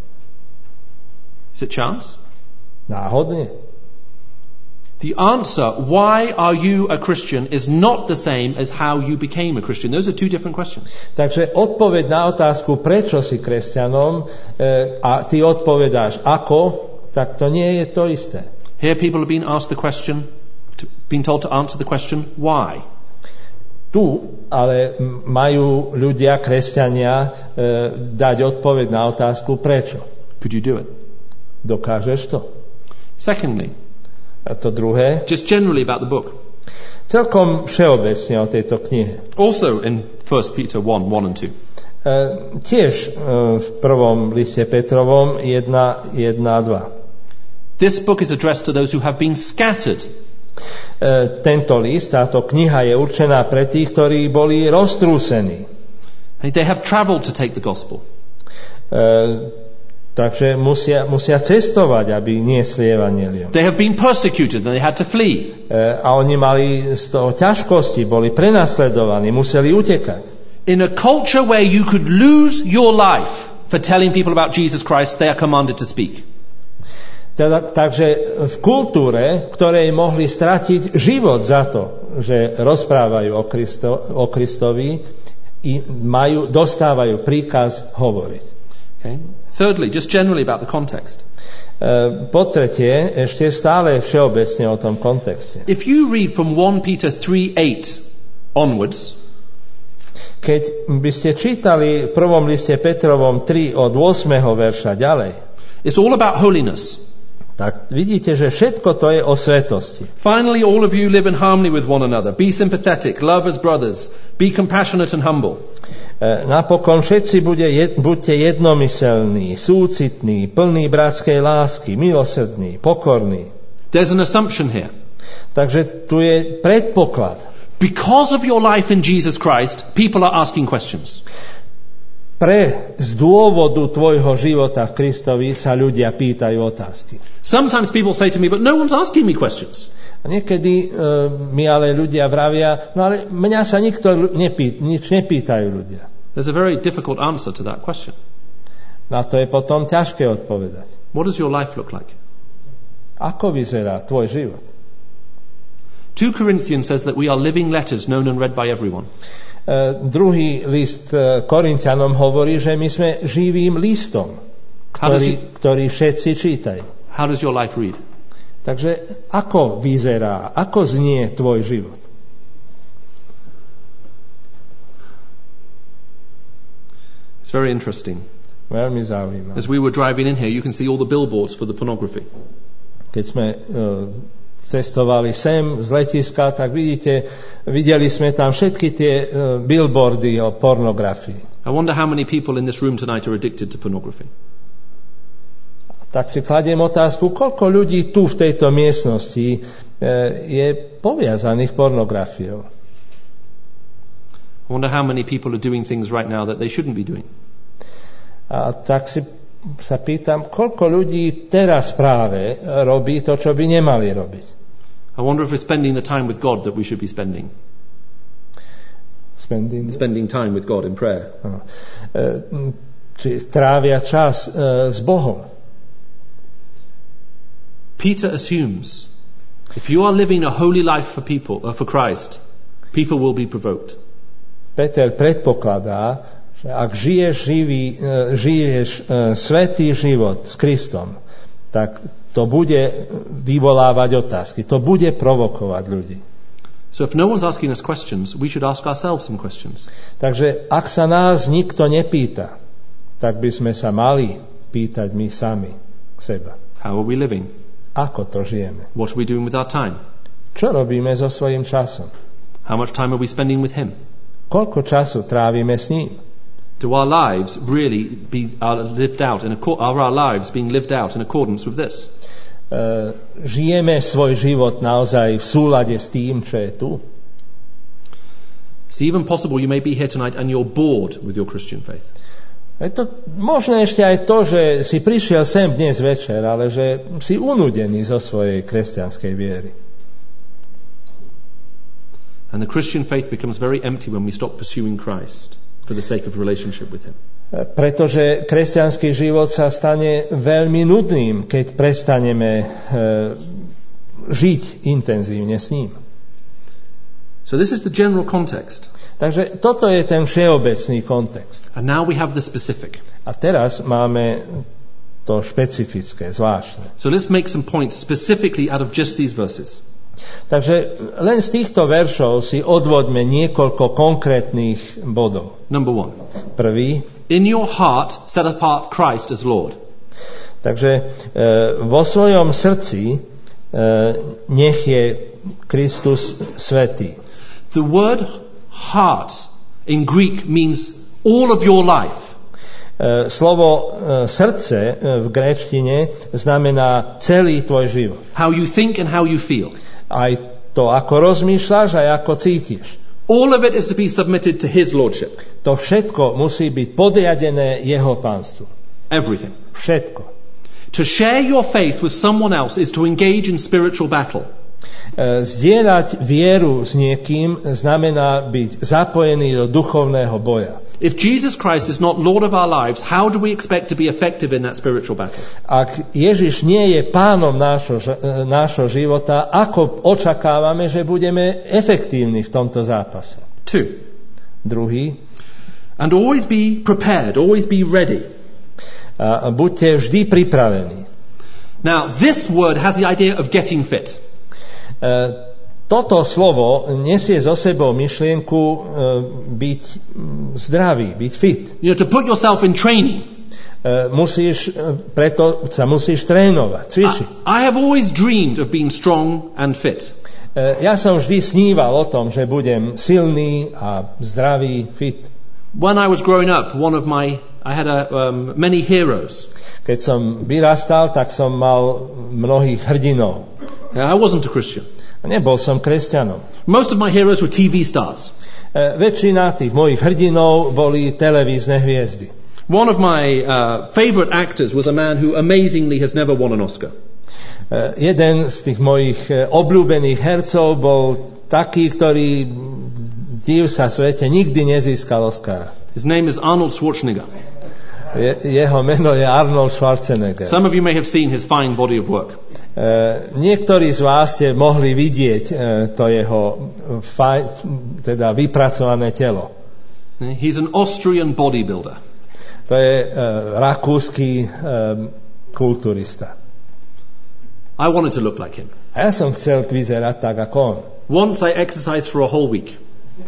B: Is it chance?
A: Náhodne.
B: The answer, why are you a Christian, is not the same as how you became a Christian. Those are two different questions.
A: Takže odpoveď na otázku, prečo si kresťanom, a ty odpovedáš ako, tak to nie je to isté.
B: Here people have been asked the question, been told to answer the question, why?
A: Tu ale majú ľudia, kresťania, dať odpoveď na otázku, prečo.
B: Could you do it?
A: Dokážeš to?
B: Secondly,
A: a to druhé,
B: just generally about the book.
A: Celkom všeobecne o tejto knihe.
B: Also in 1 Peter 1 and 2.
A: Tiež v prvom liste Petrovom 1 a 2.
B: This book is addressed to those who have been scattered.
A: Tento list, táto kniha je určená pre tých, ktorí boli roztrúsení.
B: They have traveled to take the gospel.
A: Takže musia cestovať, aby niesli evanjelium.
B: They have been persecuted and they had to flee.
A: A oni mali z toho ťažkosti, boli prenasledovaní, museli utekať.
B: In a culture where you could lose your life for telling people about Jesus Christ, they are commanded to speak.
A: Takže v kultúre, ktorej mohli stratiť život za to, že rozprávajú o Kristovi, dostávajú príkaz hovoriť.
B: Okay. Thirdly, just generally about the context.
A: Po tretie, ešte stále všeobecne o tom kontexte.
B: If you read from 1 Peter 3:8 onwards,
A: keď by ste čítali v prvom liste Petrovom 3 od 8. verša ďalej,
B: it's all about holiness.
A: Tak vidíte, že všetko to je o svetosti.
B: Finally, all of you live in harmony with one another. Be sympathetic, love as brothers. Be compassionate and humble.
A: Napokon všetci buďte jednomyselní, súcitní, plní bratskej lásky, milosrdní, pokorní.
B: There's an assumption here.
A: Takže tu je predpoklad.
B: Because of your life in Jesus Christ, people are asking questions.
A: Z dôvodu tvojho života v Kristovi sa ľudia pýtajú otázky.
B: Sometimes people say to me, but no one's asking me questions.
A: A niekedy mi ale ľudia vravia, no ale mňa sa nič nepýtajú ľudia.
B: There's a very difficult answer to that question.
A: Na to je potom ťažké odpovedať.
B: What does your life look like?
A: Ako vyzerá tvoj život?
B: 2 Corinthians says that we are living letters known and read by everyone.
A: Druhý list Korinťanom hovorí, že my sme živým listom, ktorý všetci čítajú.
B: How does your life read?
A: Takže ako vyzerá, ako znie tvoj život?
B: It's very interesting.
A: Veľmi zaujímavé.
B: As we were driving in here, you can see all the billboards for the pornography.
A: Keď sme cestovali sem z letiska, tak videli sme tam všetky tie billboardy o pornografii.
B: I wonder how many people in this room tonight are addicted to pornography.
A: Tak si kladiem otázku, koľko ľudí tu v tejto miestnosti je poviazaných pornografiou.
B: I wonder how many people are doing things right now that they shouldn't be doing.
A: A tak sa pýtam, koľko ľudí teraz práve robí to, čo by nemali robiť.
B: I wonder if we're spending the time with God that we should be spending. Spending time with God in prayer.
A: Či trávia čas s Bohom.
B: Peter assumes if you are living a holy life for Christ, people will be provoked.
A: Peter predpokladá, že ak žiješ svätý život s Kristom, tak to bude vyvolávať otázky, to bude provokovať ľudí.
B: So if no one's asking us questions, we should ask ourselves some questions.
A: Takže ak sa nás nikto nepýta, tak by sme sa mali pýtať my sami seba.
B: How are we living?
A: Ako to žijeme?
B: What are we doing with our time?
A: Čo robíme so svojím časom?
B: How much time are we spending with Him?
A: Koľko času trávime s ním?
B: Do our lives really are our lives being lived out in accordance with this?
A: Žijeme svoj život naozaj v súlade s tým, čo je tu?
B: It's even possible you may be here tonight and you're bored with your Christian faith.
A: Je to možné ešte aj to, že si prišiel sem dnes večer, ale že si unudený zo svojej kresťanskej viery.
B: And the Christian faith becomes very empty when we stop pursuing Christ for the sake of relationship with Him.
A: Pretože kresťanský život sa stane veľmi nudným, keď prestaneme žiť intenzívne s ním.
B: So this is the general context.
A: Takže toto je ten všeobecný kontext.
B: And now we have the specific.
A: A teraz máme to špecifické, zvláštne.
B: So let's make some points specifically out of just these verses.
A: Takže len z týchto veršov si odvoďme niekoľko konkrétnych bodov.
B: Number 1.
A: Prvý.
B: In your heart set apart Christ as Lord.
A: Takže vo svojom srdci nech je Kristus svätý.
B: The word heart in Greek means all of your life.
A: Slovo srdce v gréčtine znamená celý tvoj život.
B: How you think and how you feel.
A: Aj to, ako rozmýšľaš, aj ako cítiš.
B: All of it is to be submitted to His lordship.
A: To všetko musí byť podriadené jeho pánstvu.
B: Everything.
A: Všetko.
B: To share your faith with someone else is to engage in spiritual battle.
A: Zdieľať vieru s niekým znamená byť zapojený do duchovného boja.
B: If Jesus Christ is not Lord of our lives, how do we expect to be effective in that spiritual battle?
A: Ak Ježiš nie je pánom nášho života, ako očakávame, že budeme efektívni v tomto zápase?
B: 2.
A: Druhý.
B: And always be prepared, always be ready.
A: A buďte vždy pripravení.
B: Now, this word has the idea of getting fit.
A: Toto slovo nesie so sebou myšlienku byť zdravý, byť fit.
B: You know, to put yourself in training.
A: Preto sa musíš trénovať, cvičiť.
B: I have always dreamed of being strong and fit.
A: Ja som vždy sníval o tom, že budem silný a zdravý, fit.
B: When I was growing up, I had many heroes.
A: Keď som vyrastal, tak som mal mnohých hrdinov.
B: I wasn't a Christian.
A: Nebol som kresťanom.
B: Most of my heroes were TV stars.
A: Väčšina tých mojich hrdinov boli televízne hviezdy.
B: One of my favorite actors was a man who amazingly has never won an Oscar.
A: Jeden z tých mojich obľúbených hercov bol taký, ktorý div sa svete nikdy nezískal Oscara.
B: His name is Arnold Schwarzenegger.
A: Jeho meno je Arnold Schwarzenegger.
B: Some of you may have seen his fine body of work.
A: Niektorí z vás ste mohli vidieť to jeho teda vypracované telo.
B: He's an Austrian bodybuilder.
A: To je rakúsky kulturista.
B: I wanted to look like him.
A: A ja som chcel vyzerať tak ako on.
B: Once I exercised for a whole week.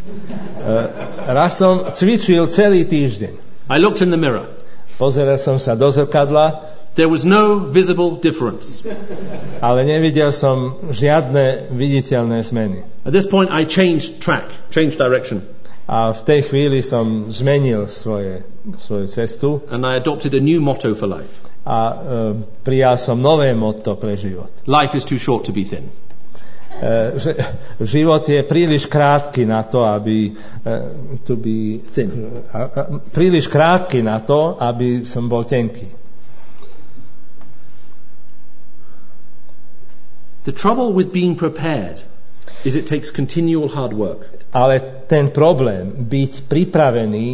A: Raz som cvičil celý týždeň.
B: I looked in the mirror.
A: Pozeral som sa do zrkadla.
B: There was no visible difference.
A: Ale nevidel som žiadne viditeľné zmeny.
B: At this point I changed direction.
A: A v tej chvíli som zmenil svoju cestu.
B: And I adopted a new motto for life.
A: A prijal som nové motto pre život.
B: Life is too short to be thin.
A: Život je príliš krátky na to, aby príliš krátky na to, aby som bol tenký.
B: The trouble with being prepared is it takes continual hard work.
A: Ale ten problém byť pripravený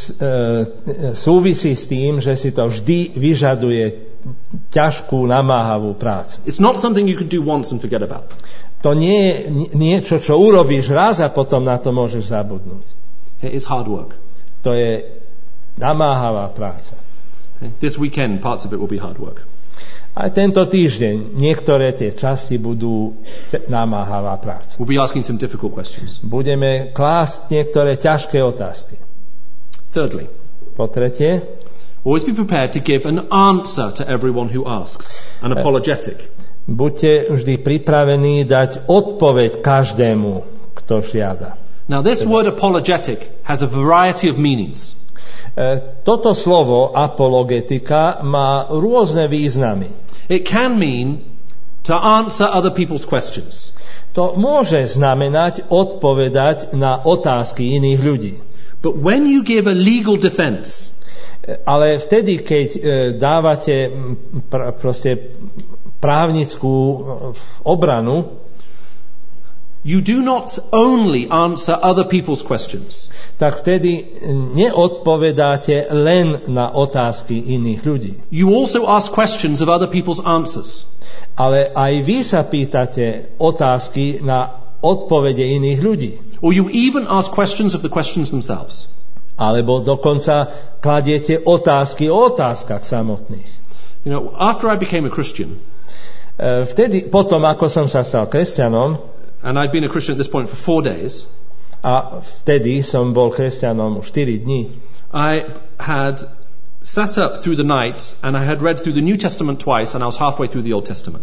A: súvisí s tým, že si to vždy vyžaduje ťažkú, namáhavú prácu.
B: It's not something you can do once and forget about.
A: To nie je niečo, čo urobíš raz a potom na to môžeš zabudnúť.
B: It is hard work.
A: To je namáhavá práca.
B: This weekend, parts of it will be hard work.
A: Aj tento týždeň niektoré tie časti budú namáhavá práca.
B: We'll be asking some difficult questions.
A: Budeme klásť niektoré ťažké otázky.
B: Thirdly,
A: po tretie,
B: always be prepared to give an answer to everyone who asks, an apologetic.
A: Buďte vždy pripravení dať odpoveď každému, kto žiada.
B: Now this word apologetic has a variety of meanings.
A: Toto slovo apologetika má rôzne významy.
B: It can mean to answer other people's questions.
A: To môže znamenať odpovedať na otázky iných ľudí.
B: But when you give a legal defense,
A: ale vtedy, keď dávate proste právnickú obranu,
B: you do not only answer other people's questions.
A: Tak vtedy neodpovedáte len na otázky iných ľudí.
B: You also ask questions of other people's answers.
A: Ale aj vy sa pýtate otázky na odpovede iných ľudí.
B: Or you even ask questions of the questions themselves.
A: Alebo dokonca kladiete otázky o otázkach samotných.
B: You know, after I became a Christian,
A: vtedy, potom ako som sa stal kresťanom,
B: and I'd been a Christian at this point for 4 days.
A: A vtedy som bol kresťanom 4 dní.
B: I had sat up through the night and I had read through the New Testament twice and I was halfway through the Old Testament.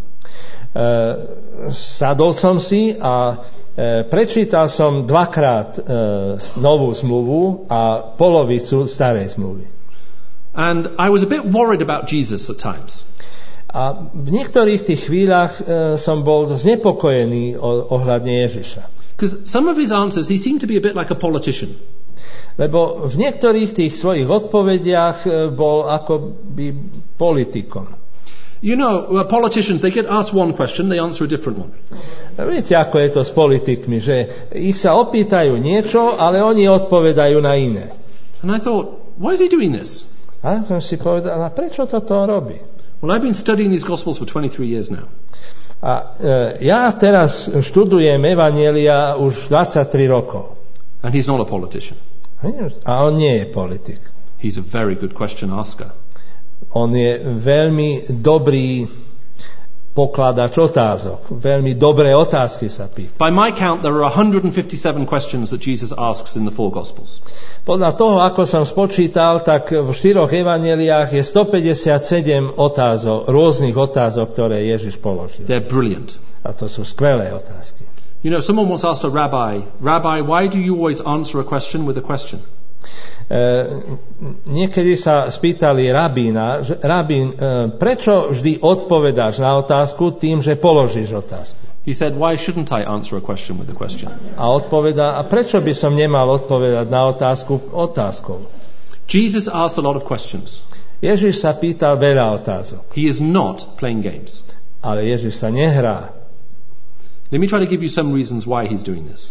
A: Sadol som si a prečítal som dvakrát novú zmluvu a polovicu starej zmluvy.
B: And I was a bit worried about Jesus at times.
A: A v niektorých tých chvíľach som bol znepokojený ohľadne Ježiša.
B: Because some of his answers, he seemed to be a bit like a politician.
A: Lebo v niektorých tých svojich odpovediach bol akoby politikom.
B: You know, politicians, they get asked one question, they answer a different one.
A: Viete, ako je to s politikmi, že ich sa opýtajú niečo, ale oni odpovedajú na iné.
B: And I thought, why is he doing this?
A: A som si povedal, a prečo toto robí?
B: Well, I've been studying these Gospels for 23 years now.
A: A ja teraz študujem Evanjelia už 23 rokov.
B: And he's not a politician.
A: A on nie je politik.
B: He's a very good question asker.
A: On je veľmi dobrý pokladač otázok. Veľmi dobré otázky sa pýta.
B: By my count, there are 157 questions that Jesus asks in the 4 Gospels.
A: Podľa toho, ako som spočítal, tak v 4 evanjeliách je 157 otázok, rôznych otázok, ktoré Ježiš položil.
B: They're brilliant.
A: A to sú skvelé otázky.
B: You know, someone once asked a rabbi, why do you always answer a question with a question?
A: Niekedy sa spýtali rabína, že rabín, prečo vždy odpovedáš na otázku tým, že položíš otázku?
B: He said, why shouldn't I answer a question with a question?
A: A odpovedá, a prečo by som nemal odpovedať na otázku otázkou?
B: Jesus asked a lot of questions.
A: Ježiš sa pýtal veľa otázok.
B: He is not playing games.
A: Ale Ježiš sa nehrá.
B: Let me try to give you some reasons why he's doing this.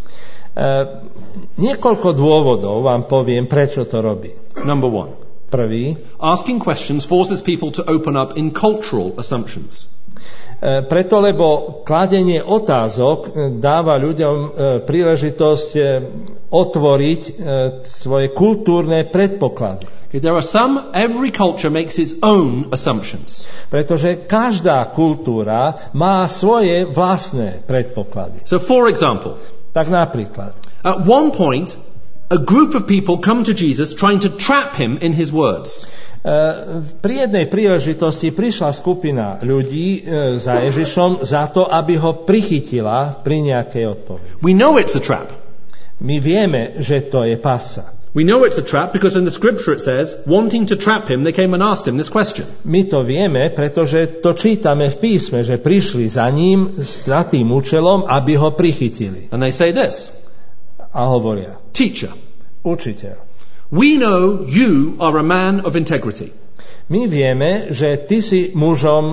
A: Niekoľko dôvodov vám poviem, prečo to robí.
B: Number one.
A: Prvý.
B: Asking questions forces people to open up in cultural assumptions.
A: Preto, lebo kladenie otázok dáva ľuďom príležitosť otvoriť svoje kultúrne predpoklady.
B: Every culture makes its own assumptions.
A: Pretože každá kultúra má svoje vlastné predpoklady.
B: So for example,
A: tak napríklad,
B: at one point, a group of people come to Jesus trying to trap him in his words.
A: Pri jednej príležitosti prišla skupina ľudí za Ježišom za to, aby ho prichytila pri nejakej odpovedi.
B: We know it's a trap.
A: My vieme, že to je pasca.
B: We know it's a trap because in the scripture it says, wanting to trap him, they came and asked him this question.
A: My to vieme, pretože to čítame v písme, že prišli za ním za tým účelom, aby ho prichytili.
B: And they say this.
A: A hovoria.
B: Teacher.
A: Učiteľ.
B: We know you are a man of integrity.
A: My vieme, že ty si mužom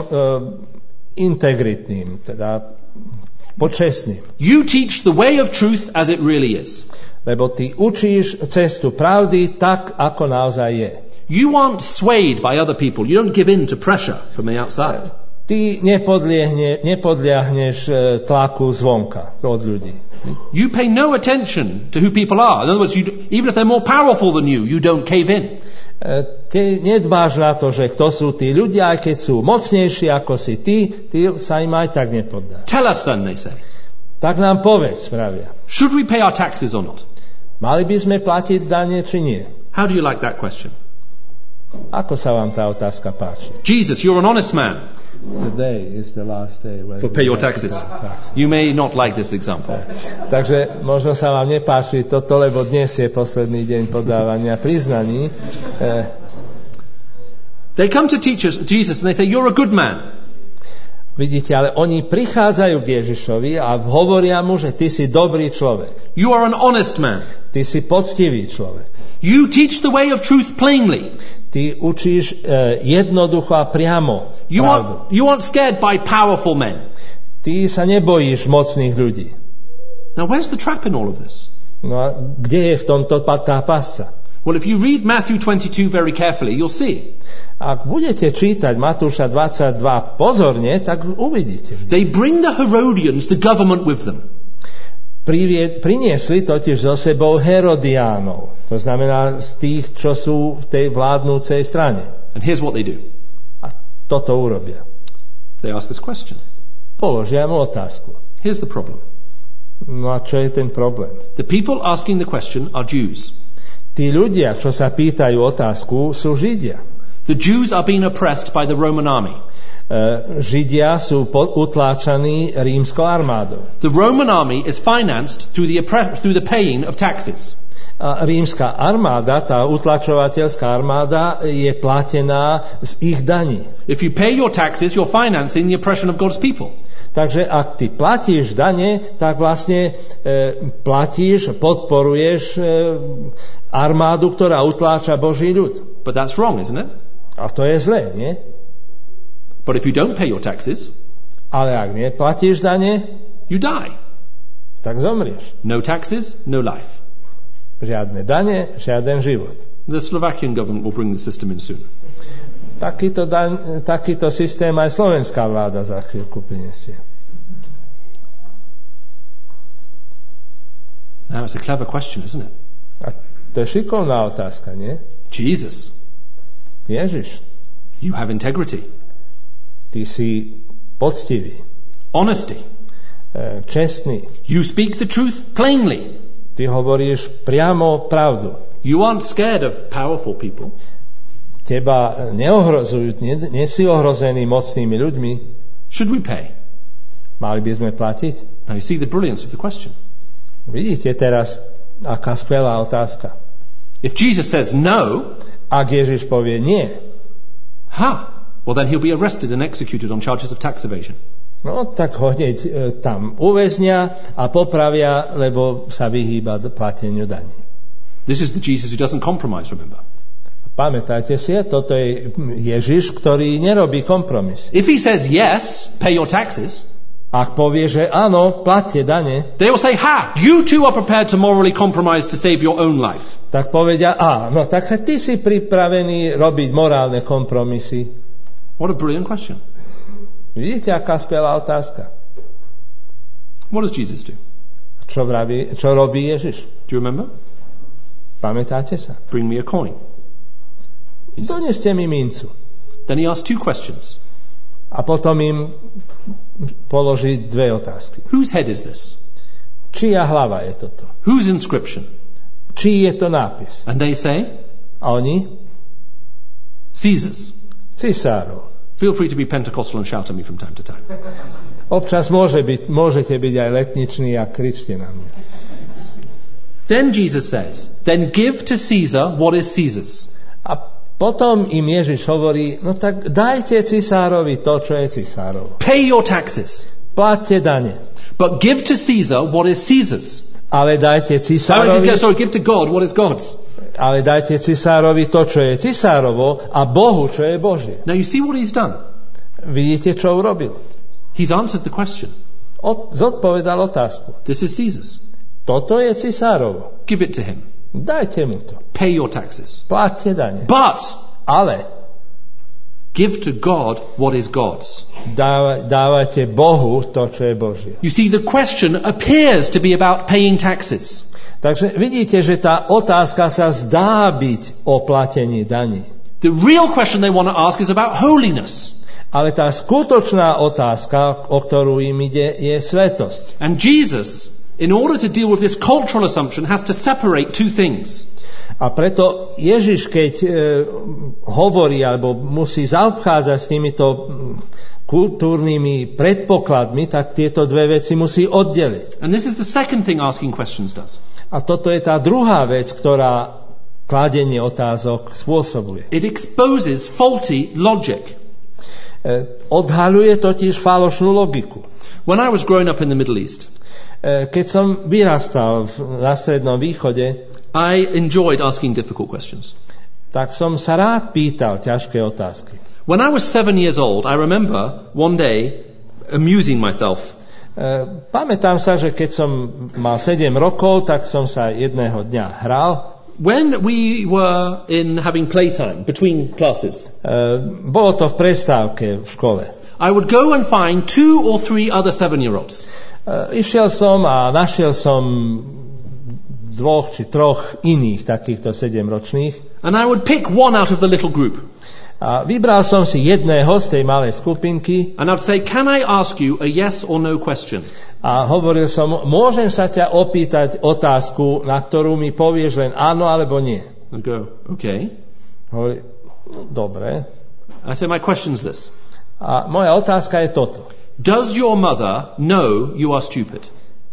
A: integritným, teda počestným.
B: You teach the way of truth as it really is.
A: Lebo ty učíš cestu pravdy tak, ako naozaj je.
B: You aren't swayed by other people. You don't give in to pressure from the outside.
A: Ty nepodliahneš tlaku zvonka od ľudí.
B: You pay no attention to who people are. In other words, even if they're more powerful than you don't cave in.
A: Ty nedbáš na to, že kto sú tí ľudia, aj keď sú mocnejší ako si ty sa im aj tak nepoddáš.
B: Tell us then, they say.
A: Tak nám povedz, pravia.
B: Should we pay our taxes or not?
A: Mali by sme platiť dane, či nie?
B: How do you like that question?
A: Ako sa vám tá otázka páči?
B: Jesus, you're an honest man.
A: Today is the last day
B: for pay your taxes. You may not like this example.
A: Takže možno sa vám nepáči toto, lebo dnes je posledný deň podávania priznaní.
B: They come to Jesus and they say, you're a good man.
A: Vidíte, ale oni prichádzajú k Ježišovi a hovoria mu, že ty si dobrý človek.
B: You are an honest man.
A: Ty si poctivý človek.
B: You teach the way of truth plainly.
A: Ty učíš jednoducho a priamo pravdu.
B: You aren't scared by powerful men.
A: Ty sa nebojíš mocných ľudí.
B: Now where's the trap in all of this?
A: No a kde je v tomto tá pasca?
B: Well, if you read Matthew 22 very carefully, you'll see.
A: Ak budete čítať Matúša 22 pozorne, tak uvidíte.
B: They bring the Herodians to government with them.
A: Priniesli totiž so sebou Herodiánov. To znamená z tých, čo sú v tej vládnúcej strane.
B: And here's what they do.
A: A toto urobia.
B: They ask this question.
A: Položia mu otázku.
B: Here's the problem.
A: No a čo je ten problém?
B: The people asking the question are Jews.
A: Tí ľudia, čo sa pýtajú otázku, sú Židia.
B: The Jews are being oppressed by the Roman army.
A: Židia sú utláčaní rímskou armádou.
B: The Roman army is financed through the paying of taxes.
A: A rímska armáda, tá utlačovateľská armáda, je platená z ich daní.
B: If you pay your taxes, you're financing the oppression of God's people.
A: Takže ak ty platíš dane, tak vlastne podporuješ armádu, ktorá utláča Boží ľud.
B: But that's wrong, isn't it?
A: A to je zlé, nie?
B: But if you don't pay your taxes,
A: ale ak neplatíš dane,
B: you die.
A: Tak zomrieš.
B: No taxes, no life.
A: Žiadne dane, žiaden život.
B: The Slovakian government will bring the system in soon.
A: Takýto systém aj slovenská vláda za chvíľku prinesie.
B: Now it's a clever question, isn't it?
A: A to je šikovná otázka, nie?
B: Jesus.
A: Ježiš.
B: You have integrity.
A: Ty si poctivý.
B: Honesty.
A: Čestný.
B: You speak the truth plainly.
A: Ty hovoríš priamo pravdu.
B: You aren't scared of powerful people.
A: Teba neohrozujú, nie si ohrozený mocnými ľuďmi.
B: Should we pay?
A: Mali by sme platiť?
B: Now you see the brilliance of the question.
A: Vidíte teraz, aká skvelá otázka.
B: If Jesus says no,
A: Ak Ježiš povie nie,
B: well then he'll be arrested and executed on charges of tax evasion.
A: no tak ho hneď tam uväznia a popravia, lebo sa vyhýba plateniu daní.
B: This is the Jesus who doesn't compromise, remember.
A: Pamätajte si, toto je Ježiš, ktorý nerobí kompromis.
B: If he says yes, pay your taxes,
A: Ak povie, že áno, platte dane,
B: they will say, you too are prepared to morally compromise to save your own life.
A: tak povedia, no tak ty si pripravený robiť morálne kompromisy.
B: What a brilliant question.
A: Vidíte, aká skvelá otázka.
B: What does Jesus do?
A: Čo robí Ježiš?
B: Do you remember?
A: Pamätáte sa?
B: Bring me a coin.
A: Doneste mi mincu.
B: Then he asks two questions.
A: A potom im položí dve otázky.
B: Whose head is this?
A: Čia hlava je toto?
B: Whose inscription?
A: Čí je to nápis?
B: And they say,
A: A oni?
B: Caesar's.
A: Cisárov.
B: Feel free to be Pentecostal and shout at me from time to time.
A: Občas môžete byť aj letniční a kričte na mňa.
B: Then Jesus says, then give to Caesar what is Caesar's.
A: A potom im Ježiš hovorí, no tak dajte cisárovi to, čo je cisárovo.
B: Pay your taxes.
A: Platte dane.
B: But give to Caesar what is Caesar's.
A: Ale dajte cisárovi...
B: give to God what is God's.
A: Ale dajte cisárovi to, čo je cisárovo a Bohu, čo je Božie.
B: Now you see what he's done.
A: Vidíte, čo urobil?
B: He's answered the question.
A: Zodpovedal otázku.
B: This is Caesar's.
A: Toto je cisárovo.
B: Give it to him.
A: Dajte mu to.
B: Pay your taxes.
A: Platte dane.
B: But
A: Ale
B: give to God what is God's.
A: dávajte Bohu to, čo je Božie.
B: You see, the question appears to be about paying taxes.
A: Takže vidíte, že tá otázka sa zdá byť o platení daní.
B: The real question they want to ask is about holiness.
A: Ale tá skutočná otázka, o ktorú im ide, je svetosť.
B: And Jesus, in order to deal with this cultural assumption, has to separate two things.
A: A preto Ježiš, keď hovorí, alebo musí zaobchádzať s týmito kultúrnymi predpokladmi, tak tieto dve veci musí oddeliť.
B: And this is the second thing asking questions does.
A: A toto je tá druhá vec, ktorá kladenie otázok spôsobuje.
B: It exposes faulty logic.
A: Odhaľuje totiž falošnú logiku.
B: When I was growing up in the Middle East,
A: keď som vyrastal na Strednom východe,
B: I enjoyed asking difficult questions.
A: tak som sa rád pýtal ťažké otázky.
B: When I was 7 years old, I remember one day amusing myself.
A: Pamätám sa, že keď som mal 7 rokov, tak som sa jedného dňa hral.
B: When we were in having playtime between classes,
A: Bolo to v prestávke v škole.
B: I would go and find 2 or 3 other 7-year-olds.
A: Išiel som a našiel som 2 či 3 iných takýchto 7-ročných.
B: And I would pick one out of the little group.
A: A vybral som si jedného z tej malej skupinky
B: And I'd say, can I ask you a yes or no question?
A: a hovoril som, môžem sa ťa opýtať otázku, na ktorú mi povieš len áno alebo nie.
B: I'd go, okay.
A: Hovorí, no, dobre.
B: I say, my question's this.
A: A moja otázka je toto.
B: Does your mother know you are stupid?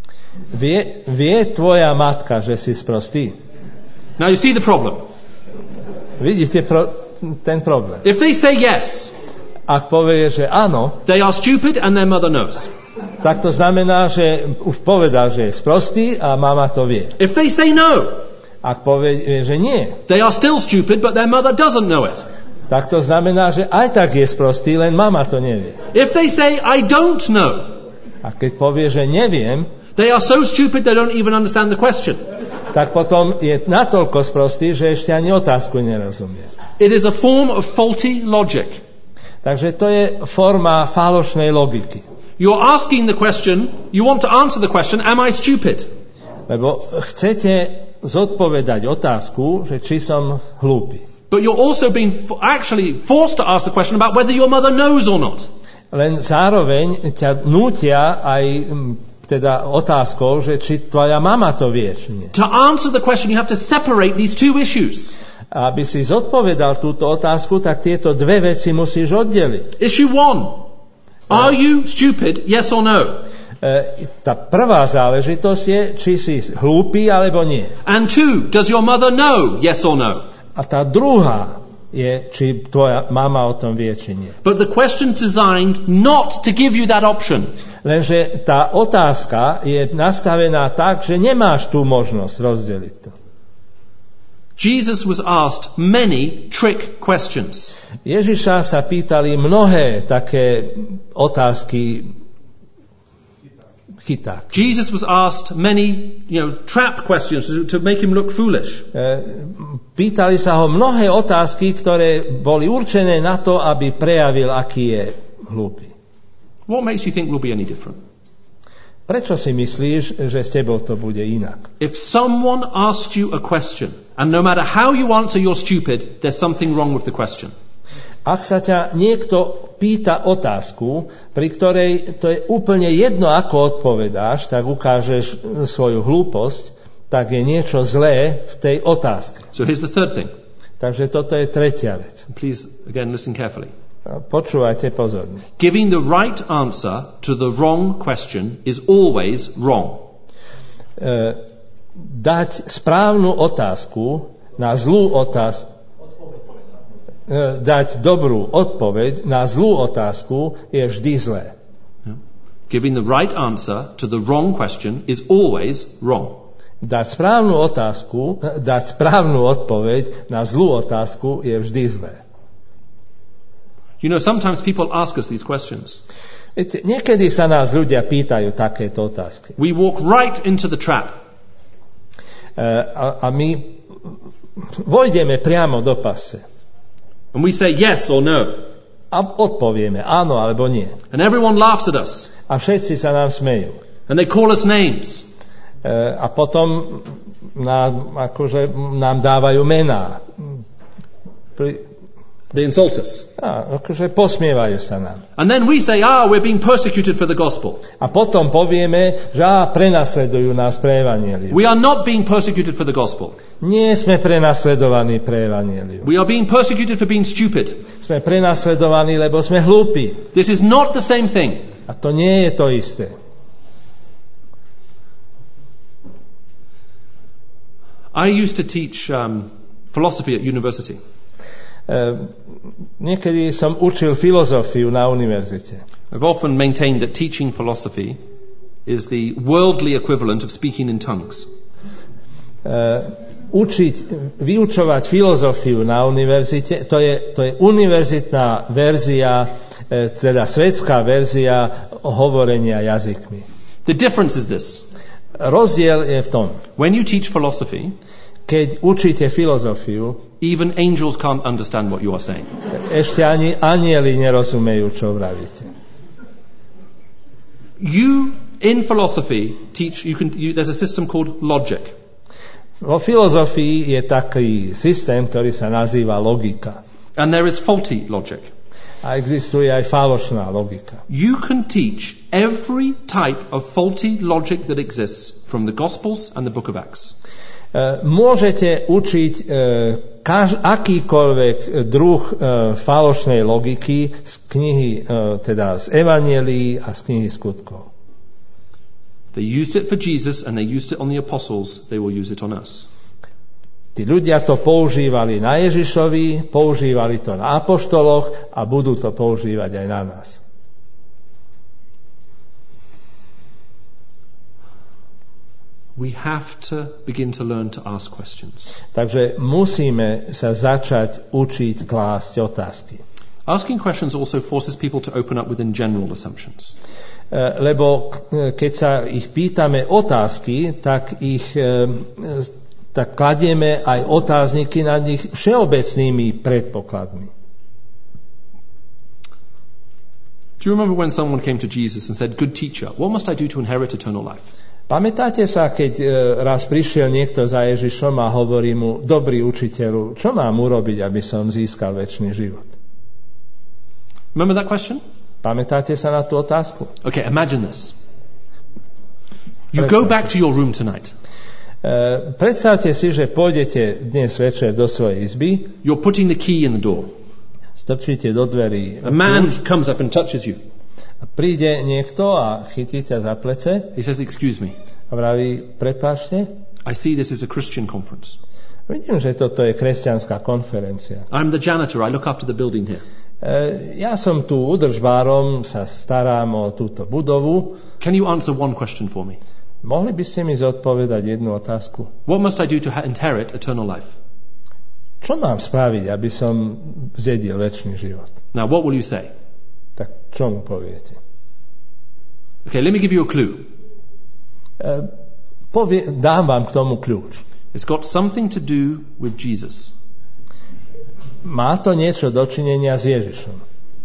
A: Vie tvoja matka, že si sprostý?
B: Now you see the problem.
A: Vidíte ten problém.
B: If they say yes,
A: Ak povie, že áno,
B: they are stupid and their mother knows.
A: tak to znamená, že už povedal, že je sprostý a mama to vie.
B: If they say no,
A: Ak povie, že nie,
B: they are still stupid but their mother doesn't know it.
A: tak to znamená, že aj tak je sprostý, len mama to nevie.
B: If they say I don't know,
A: A keď povie, že neviem,
B: they are so stupid they don't even understand the question.
A: tak potom je natoľko sprostý, že ešte ani otázku nerozumie.
B: It is a form of faulty logic.
A: Takže to je forma falošnej logiky.
B: You're asking the question, you want to answer the question, am I stupid?
A: Lebo chcete zodpovedať otázku, že či som hlúpy.
B: But you're also being actually forced to ask the question about whether your mother knows or not.
A: Len zároveň ťa nútia aj teda otázkou, že či tvoja mama to vie, či nie.
B: To answer the question, you have to separate these two issues.
A: A aby si zodpovedal túto otázku, tak tieto dve veci musíš oddeliť.
B: Issue 1. Are you stupid, yes or no?
A: Tá prvá záležitosť je, či si hlúpy alebo nie.
B: And two, does your mother know, yes or no?
A: A tá druhá je, či tvoja mama o tom vie, či nie.
B: But the question designed not to give you that option.
A: Lenže tá otázka je nastavená tak, že nemáš tú možnosť rozdeliť to.
B: Jesus was asked many trick questions.
A: Ježiša sa pýtali mnohé také otázky chyták.
B: Jesus was asked many, trap questions to make him look foolish.
A: Pýtali sa ho mnohé otázky, ktoré boli určené na to, aby prejavil, aký je hlúpy.
B: What makes you think we'll be any different?
A: Prečo si myslíš, že s tebou to bude inak?
B: If someone asks you a question, and no matter how you answer you're stupid, there's something wrong with the question.
A: Ak sa ťa niekto pýta otázku, pri ktorej to je úplne jedno, ako odpovedáš, tak ukážeš svoju hlúposť, tak je niečo zlé v tej otázke.
B: So here's the third thing.
A: Takže toto je tretia vec.
B: Please, again, listen carefully.
A: Počúvajte pozorne.
B: Giving the right answer to the wrong question is always wrong.
A: Dať správnu otázku na zlú otázku, dať dobrú odpoveď na zlú otázku je vždy zlé.
B: Giving the right answer to the wrong question is always wrong.
A: Dať správnu odpoveď na zlú otázku je vždy zlé.
B: Sometimes people ask us these questions.
A: Viete, niekedy sa nás ľudia pýtajú takéto otázky.
B: We walk right into the trap.
A: A my vojdeme priamo do pasce.
B: And we say yes or no.
A: A odpovieme áno alebo nie.
B: And everyone laughs at us.
A: A všetci sa nám smejú.
B: And they call us names.
A: A potom nám dávajú mená.
B: They insult us.
A: Posmievajú sa nám.
B: And then we say, we're being persecuted for the gospel.
A: A potom povieme, že prenasledujú nás pre evanjelium.
B: We are not being persecuted for the gospel.
A: Nie sme prenasledovaní pre evanjelium.
B: We are being persecuted for being stupid.
A: Sme prenasledovaní, lebo sme hlúpi.
B: This is not the same thing.
A: A to nie je to isté.
B: I used to teach philosophy at university.
A: Niekedy som učil filozofiu na univerzite.
B: I've often maintained that teaching philosophy is the worldly equivalent of speaking in tongues.
A: Vyučovať filozofiu na univerzite, to je univerzitná verzia, teda svetská verzia hovorenia jazykmi.
B: The difference is this.
A: Rozdiel je v tom.
B: When you teach philosophy,
A: keď učíte filozofiu,
B: even angels can't understand what you are saying.
A: Ešte ani anjeli nerozumejú, čo vravíte.
B: You in philosophy teach there's a system called logic.
A: Vo filozofii je taký systém, ktorý sa nazýva logika.
B: And there is faulty logic.
A: A existuje aj falošná logika.
B: You can teach every type of faulty logic that exists from the Gospels and the Book of Acts.
A: Môžete učiť akýkoľvek druh falošnej logiky z knihy, teda z Evanjelií a z knihy Skutkov.
B: They used it for Jesus and they used it on the apostles. They will use it on us.
A: Tí ľudia to používali na Ježišovi, používali to na apoštoloch a budú to používať aj na nás.
B: We have to begin to learn to ask questions.
A: Takže musíme sa začať učiť klásť otázky.
B: Asking questions also forces people to open up within general assumptions.
A: Lebo keď sa ich pýtame otázky, tak kladieme aj otázniky nad nich všeobecnými predpokladmi.
B: Do you remember when someone came to Jesus and said, "Good teacher, what must I do to inherit eternal life?"
A: Pamätáte sa, keď raz prišiel niekto za Ježišom a hovorí mu, dobrý učiteľu, čo mám urobiť, aby som získal večný život?
B: Remember that question?
A: Pamätáte sa na tú otázku?
B: Okay, imagine this. You go back to your room tonight.
A: Predstavte si, že pôjdete dnes večer do svojej izby.
B: You're putting the key in the door.
A: Strčíte do dverí.
B: A man comes up and touches you.
A: A príde niekto a chytí ťa za plece
B: He says, excuse me,
A: a vraví, prepáčte,
B: I see this is a Christian conference.
A: vidím, že toto je kresťanská konferencia.
B: I'm the janitor, I look after the building here.
A: Ja som tu údržbárom, sa starám o túto budovu.
B: Can you answer one question for me?
A: Mohli by ste mi zodpovedať jednu otázku?
B: What must I do to inherit eternal life?
A: Čo mám spraviť, aby som zdedil večný život?
B: Now, what will you say?
A: Tak čo mu poviete?
B: Okay, let me give you a clue.
A: Dám vám k tomu kľúč.
B: It's got something to do with Jesus.
A: Má to niečo dočinenia s Ježišom.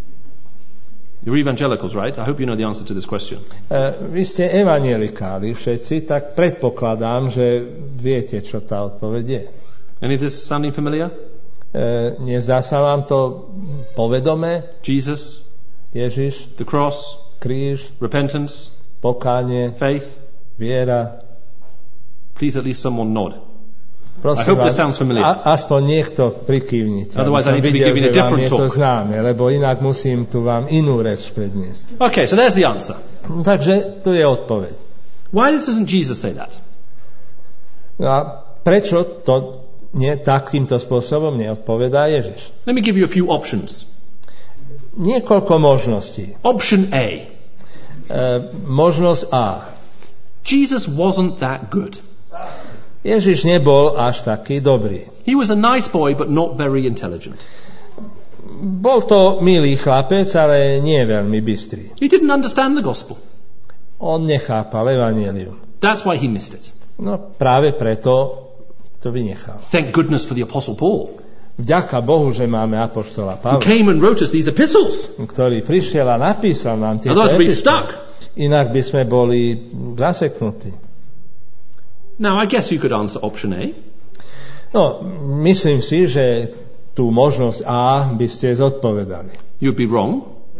B: You're evangelicals, right? I hope you know the answer to this question.
A: Vy ste evangelikáli všetci, tak predpokladám, že viete, čo tá odpoveď je.
B: Any of this sounding familiar?
A: Nezdá sa vám to povedomé?
B: Jesus,
A: Ježiš,
B: the cross,
A: kríž,
B: repentance,
A: pokánie,
B: faith.
A: viera.
B: Please at least someone nod.
A: Prosím
B: I hope
A: vás,
B: this sounds familiar.
A: aspoň niekto prikývnite.
B: Otherwise I need to be giving a different
A: je to
B: talk.
A: známe, lebo inak musím tu vám inú reč predniesť.
B: Okay, so there's the answer.
A: Takže tu je odpoveď.
B: Why doesn't Jesus say that?
A: No a prečo to takýmto spôsobom neodpovedá Ježiš?
B: Let me give you a few options.
A: Niekoľko možností.
B: Option A.
A: Možnosť A.
B: Jesus wasn't that good.
A: Ježiš nebol až taký dobrý.
B: He was a nice boy, but not very intelligent.
A: Bol to milý chlapec, ale nie veľmi bystrý.
B: He didn't understand the gospel.
A: On nechápal evanjelium.
B: That's why he missed it.
A: No práve preto to vynechal.
B: Thank goodness for the Apostle Paul,
A: Vďaka Bohu, že máme apoštola
B: who
A: Pavla,
B: came and wrote us these epistles.
A: ktorý prišiel a napísal nám tieto
B: Otherwise we'd be
A: epištoly.
B: stuck.
A: Inak by sme boli zaseknutí.
B: Now, I guess you could answer option A.
A: No, myslím si, že tú možnosť A by ste zodpovedali.
B: You'd be wrong.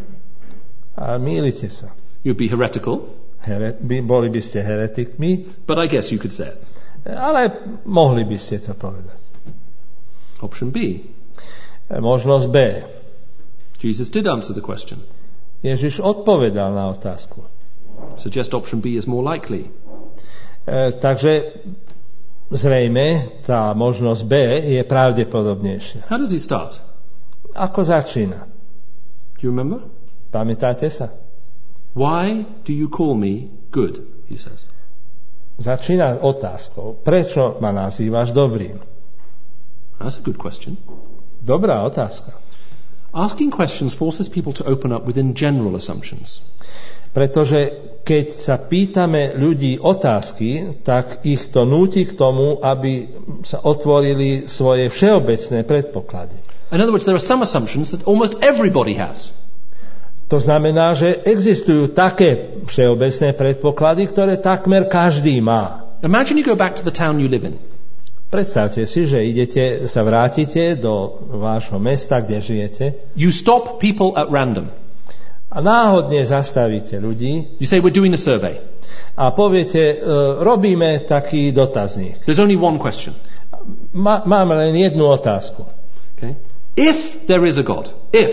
A: A mýlite sa.
B: You'd be heretical.
A: Boli by ste heretikmi,
B: But I guess you could say it.
A: ale mohli by ste to povedať.
B: Option B.
A: Možnosť B.
B: Jesus did answer the question.
A: Ježiš odpovedal na otázku.
B: Suggest option B is more likely.
A: Takže zrejme tá možnosť B je pravdepodobnejšia.
B: How does he start?
A: Ako začína?
B: Do you remember?
A: Pamätáte sa?
B: Why do you call me good? He says.
A: Začína otázkou. Prečo ma nazývaš dobrým?
B: That's a good question.
A: Dobrá otázka.
B: Asking questions forces people to open up within general assumptions.
A: Pretože keď sa pýtame ľudí otázky, tak ich to núti k tomu, aby sa otvorili svoje všeobecné predpoklady.
B: In other words, there are some assumptions that almost everybody has.
A: To znamená, že existujú také všeobecné predpoklady, ktoré takmer každý má.
B: Imagine you go back to the town you live in.
A: Predstavte si, že sa vrátite do vášho mesta, kde žijete.
B: You stop people at random.
A: A náhodne zastavíte ľudí.
B: You say, we're doing a survey.
A: A poviete, robíme taký dotazník.
B: There's only one question.
A: Máme len jednu otázku.
B: Okay? If there is a God,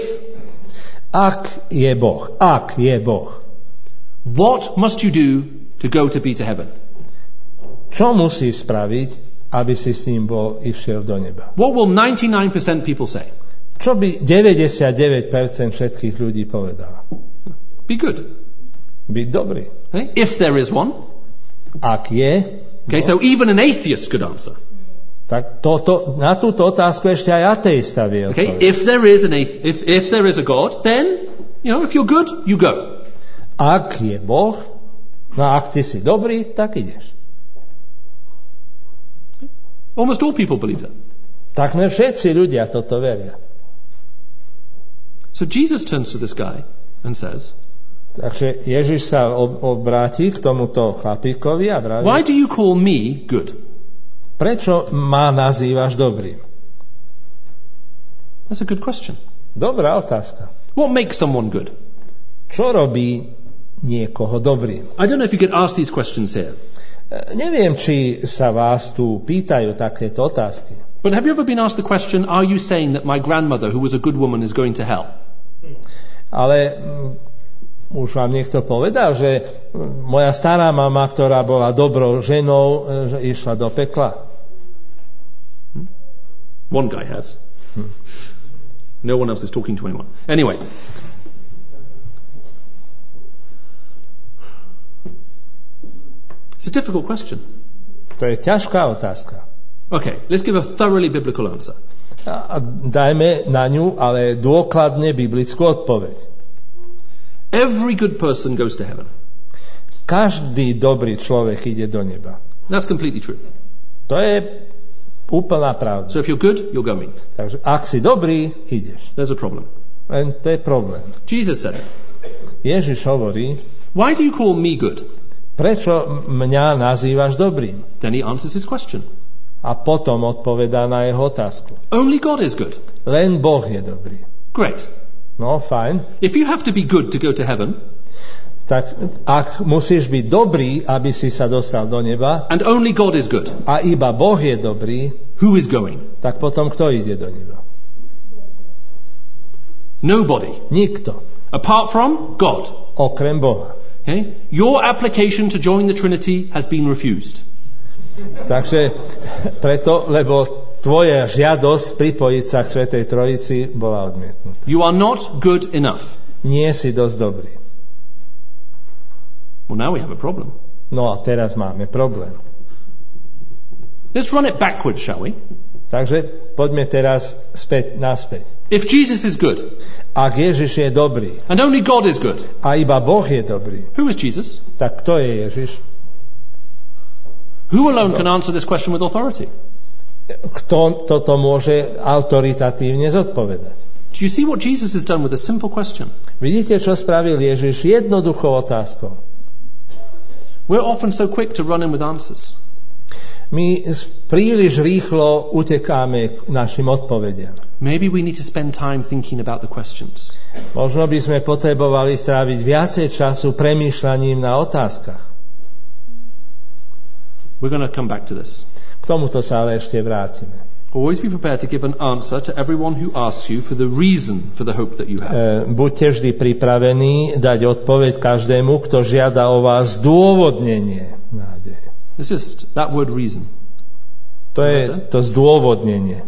A: Ak je Boh,
B: what must you do to go to be to heaven?
A: čo musí spraviť, aby si s ním išiel do neba?
B: What will 99% people say?
A: Čo by 99% všetkých ľudí povedalo?
B: Be good.
A: Byť dobrý.
B: Okay? If there is one.
A: Ak je,
B: Okay, so even an atheist could answer.
A: tak na túto otázku ešte aj ateista vie
B: Okay,
A: odpovedať.
B: if there is a God, then, if you're good, you go.
A: Ak je Boh, no ak ty si dobrý, tak ideš.
B: Almost all people believe that.
A: Takmer všetci ľudia toto veria.
B: So Jesus turns to this guy and says,
A: Takže Ježiš sa obráti k tomuto chlapíkovi a vraví,
B: why do you call me good?
A: prečo ma nazývaš dobrým?
B: That's a good question.
A: Dobrá otázka.
B: What makes someone good?
A: Čo robí niekoho dobrým?
B: I don't know if you get asked these questions here.
A: Neviem, či sa vás tu pýtajú takéto otázky.
B: But have you ever been asked the question, are you saying that my grandmother, who was a good woman, is going to hell?
A: Ale Už vám niekto povedal, že moja stará mama, ktorá bola dobrou ženou, že išla do pekla?
B: One guy has. No one else is talking to anyone. Anyway. It's a difficult question.
A: To je ťažká otázka.
B: Okay, let's give a thoroughly biblical answer.
A: A dajme na ňu ale dôkladne biblickú odpoveď.
B: Every good person goes to heaven.
A: Každý dobrý človek ide do neba.
B: That's completely true.
A: To je úplná pravda.
B: So if you're good, you're going.
A: Takže ak si dobrý, ideš.
B: There's a problem.
A: Len to je problém.
B: Jesus said it.
A: Ježiš hovorí,
B: Why do you call me good?
A: prečo mňa nazývaš dobrým?
B: Then he answers his question.
A: A potom odpovedá na jeho otázku.
B: Only God is good.
A: Len Boh je dobrý.
B: Great.
A: No, fajn.
B: If you have to be good to go to heaven,
A: Tak ak musíš byť dobrý, aby si sa dostal do neba,
B: and only God is good,
A: a iba Boh je dobrý,
B: who is going?
A: tak potom kto ide do neba?
B: Nobody.
A: Nikto.
B: Apart from God.
A: Okrem Boha.
B: Okay? Your application to join the Trinity has been refused.
A: Takže preto, lebo tvoja žiadosť pripojiť sa k Svätej Trojici bola odmietnutá.
B: You are not good enough.
A: Nie si dosť dobrý.
B: Well, now we have a problem.
A: No a teraz máme problém.
B: Let's run it backwards, shall we?
A: Takže poďme teraz naspäť.
B: If Jesus is good,
A: Ak Ježiš je dobrý
B: and only God is good,
A: a iba Boh je dobrý,
B: who is Jesus?
A: tak kto je Ježiš?
B: Who alone can answer this question with authority?
A: Kto toto môže autoritatívne zodpovedať?
B: Do you see what Jesus has done with a simple question?
A: Vidíte, čo spravil Ježiš jednoduchou otázkou?
B: We're often so quick to run in with answers.
A: My príliš rýchlo utekáme k našim odpovediam.
B: Maybe we need to spend time thinking about the questions.
A: Možno by sme potrebovali stráviť viacej času premýšľaním na otázkach.
B: We're going to come back to this.
A: K tomuto sa ale ešte vrátime.
B: Always be prepared to give an answer to everyone who asks you for the reason for the hope that you have.
A: Buďte vždy pripravení dať odpoveď každému, kto žiada o vás zdôvodnenie nádeje.
B: It's just that word reason.
A: To je to zdôvodnenie.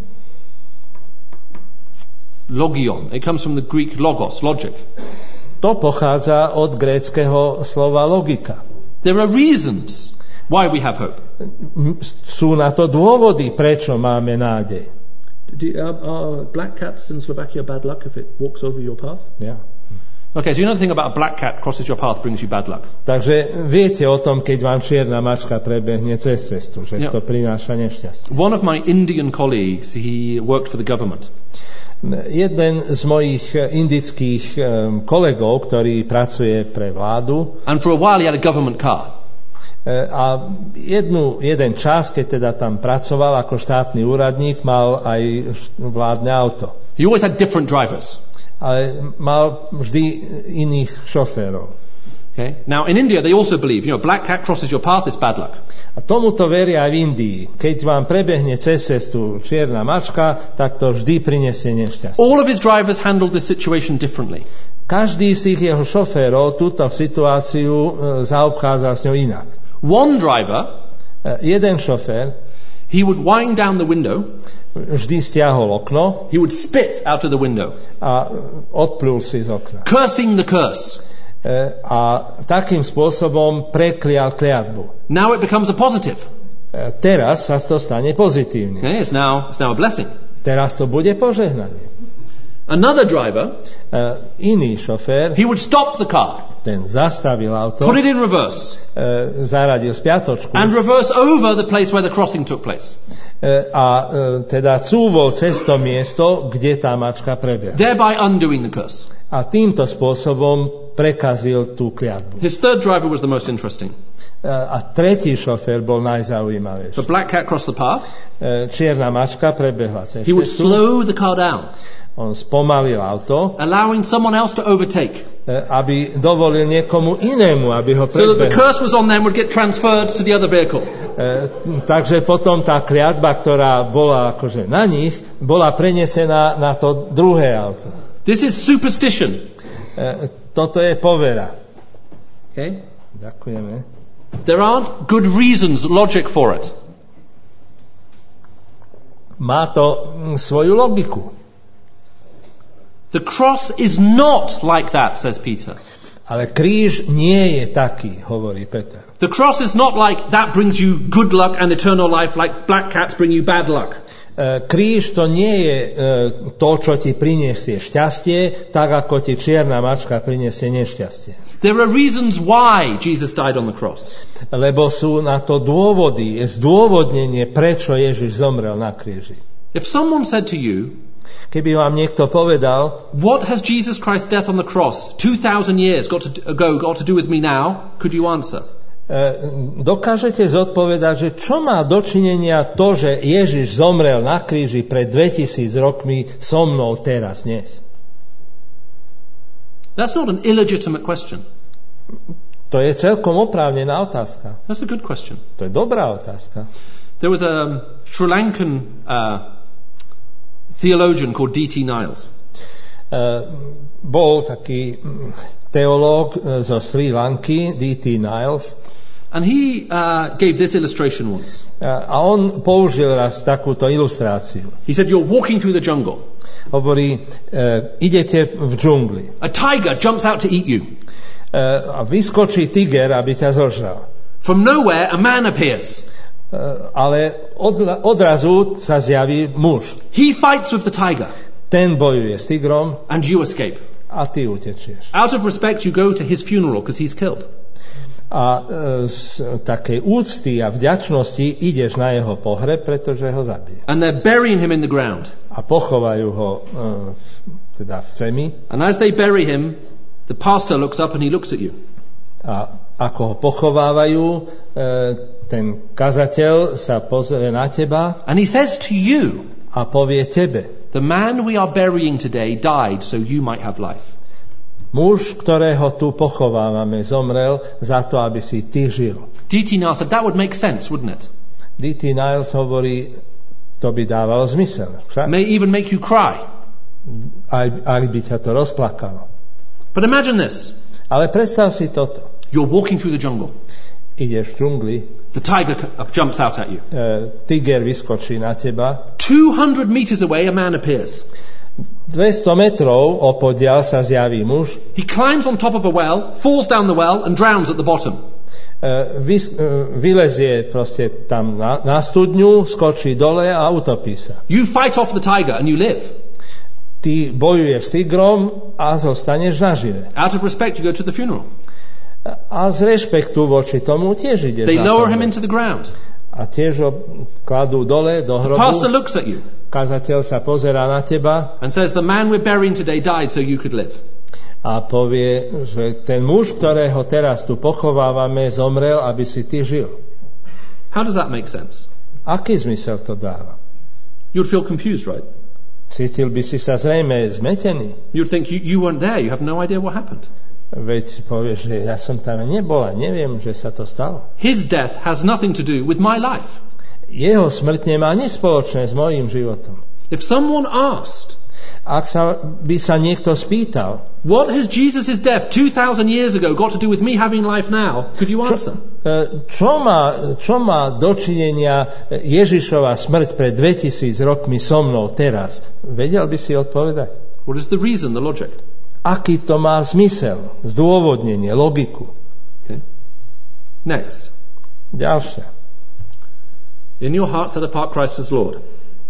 B: Logion. It comes from the Greek logos, logic.
A: To pochádza od gréckeho slova logika.
B: There are reasons why we have hope.
A: Sú na to dôvody, prečo máme nádej.
B: Are black cats in Slovakia bad luck if it walks over your path?
A: Ja.
B: Okay, so you know the thing about a black cat crosses your path brings you bad luck.
A: Takže viete o tom, keď vám čierna mačka prebehne cez cestu, že to prináša nešťastie.
B: One of my Indian colleagues, he worked for the government.
A: Jeden z mojich indických kolegov, ktorý pracuje pre vládu,
B: and for a while he had a government car.
A: A jeden čas, keď teda tam pracoval ako štátny úradník, mal aj vládne auto.
B: He always had different drivers.
A: Ale mal vždy iných šoférov.
B: Okay? Now in India they also believe, black cat crosses your path, it's bad luck.
A: A tomuto veria aj v Indii. Keď vám prebehne cez cestu čierna mačka, tak to vždy prinesie nešťastie.
B: All of his drivers handled this situation differently.
A: Každý z tých jeho šoférov túto situáciu zaobchádza s ňou inak.
B: One driver,
A: jeden šofér,
B: he would wind down the window,
A: vždy stiahol okno,
B: he would spit out of the window,
A: a odplul si z okna.
B: Cursing the curse.
A: A takým spôsobom preklial kliatbu.
B: Now it becomes a positive.
A: Teraz sa to stane pozitívne.
B: Okay, it's now a blessing.
A: Teraz to bude požehnanie.
B: Another driver,
A: iný šofér,
B: he would stop the car,
A: ten zastavil auto,
B: put it in reverse,
A: zaradil spiatočku
B: and reverse over the place where the crossing took place.
A: A teda cúvol cez to miesto, kde tá mačka prebehla.
B: Thereby undoing the curse.
A: A týmto spôsobom prekazil tú kliatbu.
B: His third driver was the most interesting.
A: A tretí šofér bol najzaujímavejší.
B: The black cat crossed the path.
A: Čierna mačka prebehla cez cestu.
B: He would slow the car down.
A: On spomalil auto,
B: allowing someone else to overtake.
A: Aby dovolil niekomu inému, aby ho predbehol.
B: So that the curse was on them would get transferred to the other vehicle.
A: Takže potom tá kliatba, ktorá bola akože na nich, bola prenesená na to druhé auto.
B: This is superstition.
A: Toto je povera.
B: Okay?
A: Ďakujeme.
B: There aren't good reasons, logic for it.
A: Má to svoju logiku.
B: The cross is not like that, says Peter.
A: Ale kríž nie je taký, hovorí Peter.
B: The cross is not like that brings you good luck and eternal life, like black cats bring you bad luck.
A: Kríž to nie je to, čo ti prinesie šťastie, tak ako ti čierna mačka prinesie nešťastie.
B: There are reasons why Jesus died on the cross.
A: Lebo sú na to dôvody, je zdôvodnenie, prečo Ježiš zomrel na kríži.
B: If someone said to you,
A: keby vám niekto povedal,
B: what has Jesus Christ's death on the cross 2,000 years ago got to do with me now? Could you answer?
A: Dokážete zodpovedať, že čo má dočinenia to, že Ježiš zomrel na kríži pred 2000 rokmi so mnou teraz, dnes?
B: That's not an illegitimate question.
A: To je celkom oprávnená otázka.
B: That's a good question.
A: To je dobrá otázka.
B: There was a Sri Lankan theologian called D.T. Niles.
A: Bol taký teológ zo Sri Lanky, D.T. Niles.
B: And he gave this illustration once.
A: A on použil raz takúto ilustráciu.
B: He said, you're walking through the jungle.
A: Hovorí, idete v džungli.
B: A tiger jumps out to eat you.
A: A vyskočí tiger, aby ťa zožral.
B: From nowhere, a man appears.
A: Ale odrazu sa zjaví muž.
B: He fights with the tiger.
A: Ten bojuje s tigrom.
B: And you escape.
A: A ty utečieš.
B: Out of respect, you go to his funeral because he's killed.
A: A z takej úcty a vďačnosti ideš na jeho pohreb, pretože ho zabije.
B: And they're burying him in the ground.
A: A pochovajú ho teda v zemi.
B: And as they bury him, the pastor looks up and he looks at you.
A: A ako ho pochovávajú, ten kazateľ sa pozrie na teba.
B: And he says to you,
A: a povie tebe,
B: the man we are burying today died so you might have life.
A: Muž, ktorého tu pochovávame, zomrel za to, aby si ty žil.
B: D.T. Niles said that would make sense, wouldn't it?
A: D.T. Niles hovorí, to by dávalo zmysel. Však?
B: May even make you cry.
A: Aj by ťa to rozplakalo.
B: But imagine this.
A: Ale predstav si toto.
B: You're walking through the jungle.
A: Ideš v džungli.
B: The tiger jumps out at you.
A: Tiger vyskočí na teba.
B: 200 meters away a man appears.
A: 200 metrov opodiaľ sa zjaví muž.
B: He climbs on top of a well, falls down the well and drowns at the bottom.
A: Vylezie proste tam na studňu, skočí dole a utopí sa.
B: You fight off the tiger and you live.
A: Ty bojuješ s tigrom a zostaneš nažive.
B: Out of respect you go to the funeral.
A: A z rešpektu voči tomu tiež ideš.
B: They lower him into the ground.
A: A tiež ho kladú dole do hrobu.
B: The pastor looks at you.
A: Kazateľ sa pozerá na teba.
B: And says the man we're burying today died so you could live.
A: A povie, že ten muž, ktorého teraz tu pochovávame, zomrel, aby si ty žil.
B: How does that make sense?
A: Aký zmysel to dáva?
B: You'd feel confused, right?
A: Cítil by si sa zrejme zmetený.
B: You'd think you weren't there, you have no idea what happened.
A: Veď povieš, že ja som tam nebola, neviem, že sa to stalo.
B: His death has nothing to do with my life.
A: Jeho smrť nemá nič spoločné s mojím životom.
B: If someone asked,
A: ak by sa niekto spýtal,
B: what has Jesus' death 2,000 years ago got to do with me having life now? Could you answer?
A: Čo má dočinenia Ježišova smrť pred 2000 rokmi so mnou teraz? Vedel by si odpovedať?
B: What is the reason, the logic?
A: Aký to má zmysel, zdôvodnenie, logiku?
B: Okay. Next.
A: Ďalšia.
B: In your heart set apart Christ as Lord.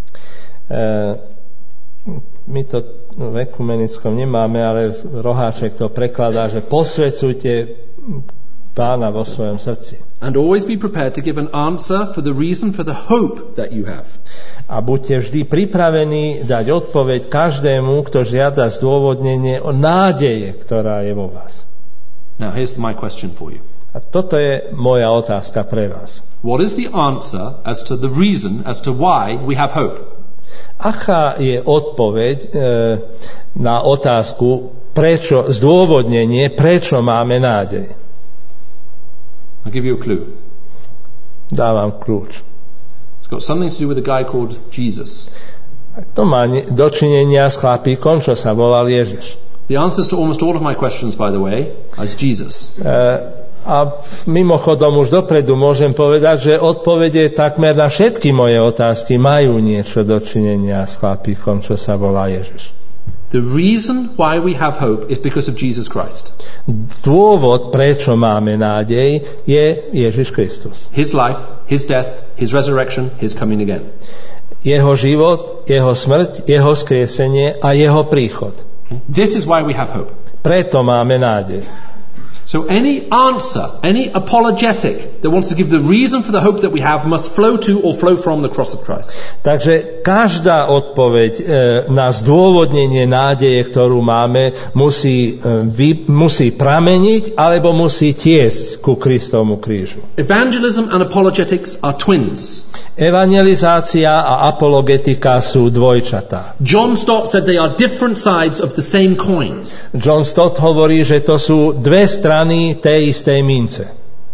A: My to v ekumenickom nemáme, ale Roháček to prekladá, že posvedzujte Pána vo svojom srdci.
B: And always be prepared to give an answer for the reason for the hope that you have.
A: A buďte vždy pripravení dať odpoveď každému, kto žiada zdôvodnenie o nádeje, ktorá je vo vás.
B: Now here's my question for you.
A: A toto je moja otázka pre vás.
B: What is the answer as to the reason as to why we have hope?
A: Aká je odpoveď na otázku, prečo, zdôvodnenie, prečo máme nádej?
B: I'll give you a clue.
A: Dávam kľúč.
B: It's got something to do with a guy called Jesus.
A: To má dočinenia s chlapíkom, čo sa volal Ježiš.
B: The answers to almost all of my questions, by the way, is Jesus.
A: A mimochodom už dopredu môžem povedať, že odpovede takmer na všetky moje otázky majú niečo dočinenia s chlapíkom, čo sa volá Ježiš.
B: The reason why we have hope is because of Jesus Christ.
A: Dôvod, prečo máme nádej, je Ježiš Kristus.
B: His life, His death, His resurrection, His coming again.
A: Jeho život, jeho smrť, jeho skriesenie a jeho príchod.
B: This is why we have hope.
A: Preto máme nádej.
B: So any answer, any apologetic that wants to give the reason for the hope that we have must flow to or flow from the cross of Christ.
A: Takže každá odpoveď na zdôvodnenie nádeje, ktorú máme, musí prameniť alebo musí tiesť ku Kristovmu krížu.
B: Evangelism and apologetics are twins.
A: Evangelizácia a apologetika sú dvojčatá.
B: John Stott said they are different sides of the same coin.
A: John Stott hovorí, že to sú dve strany tej istej mince.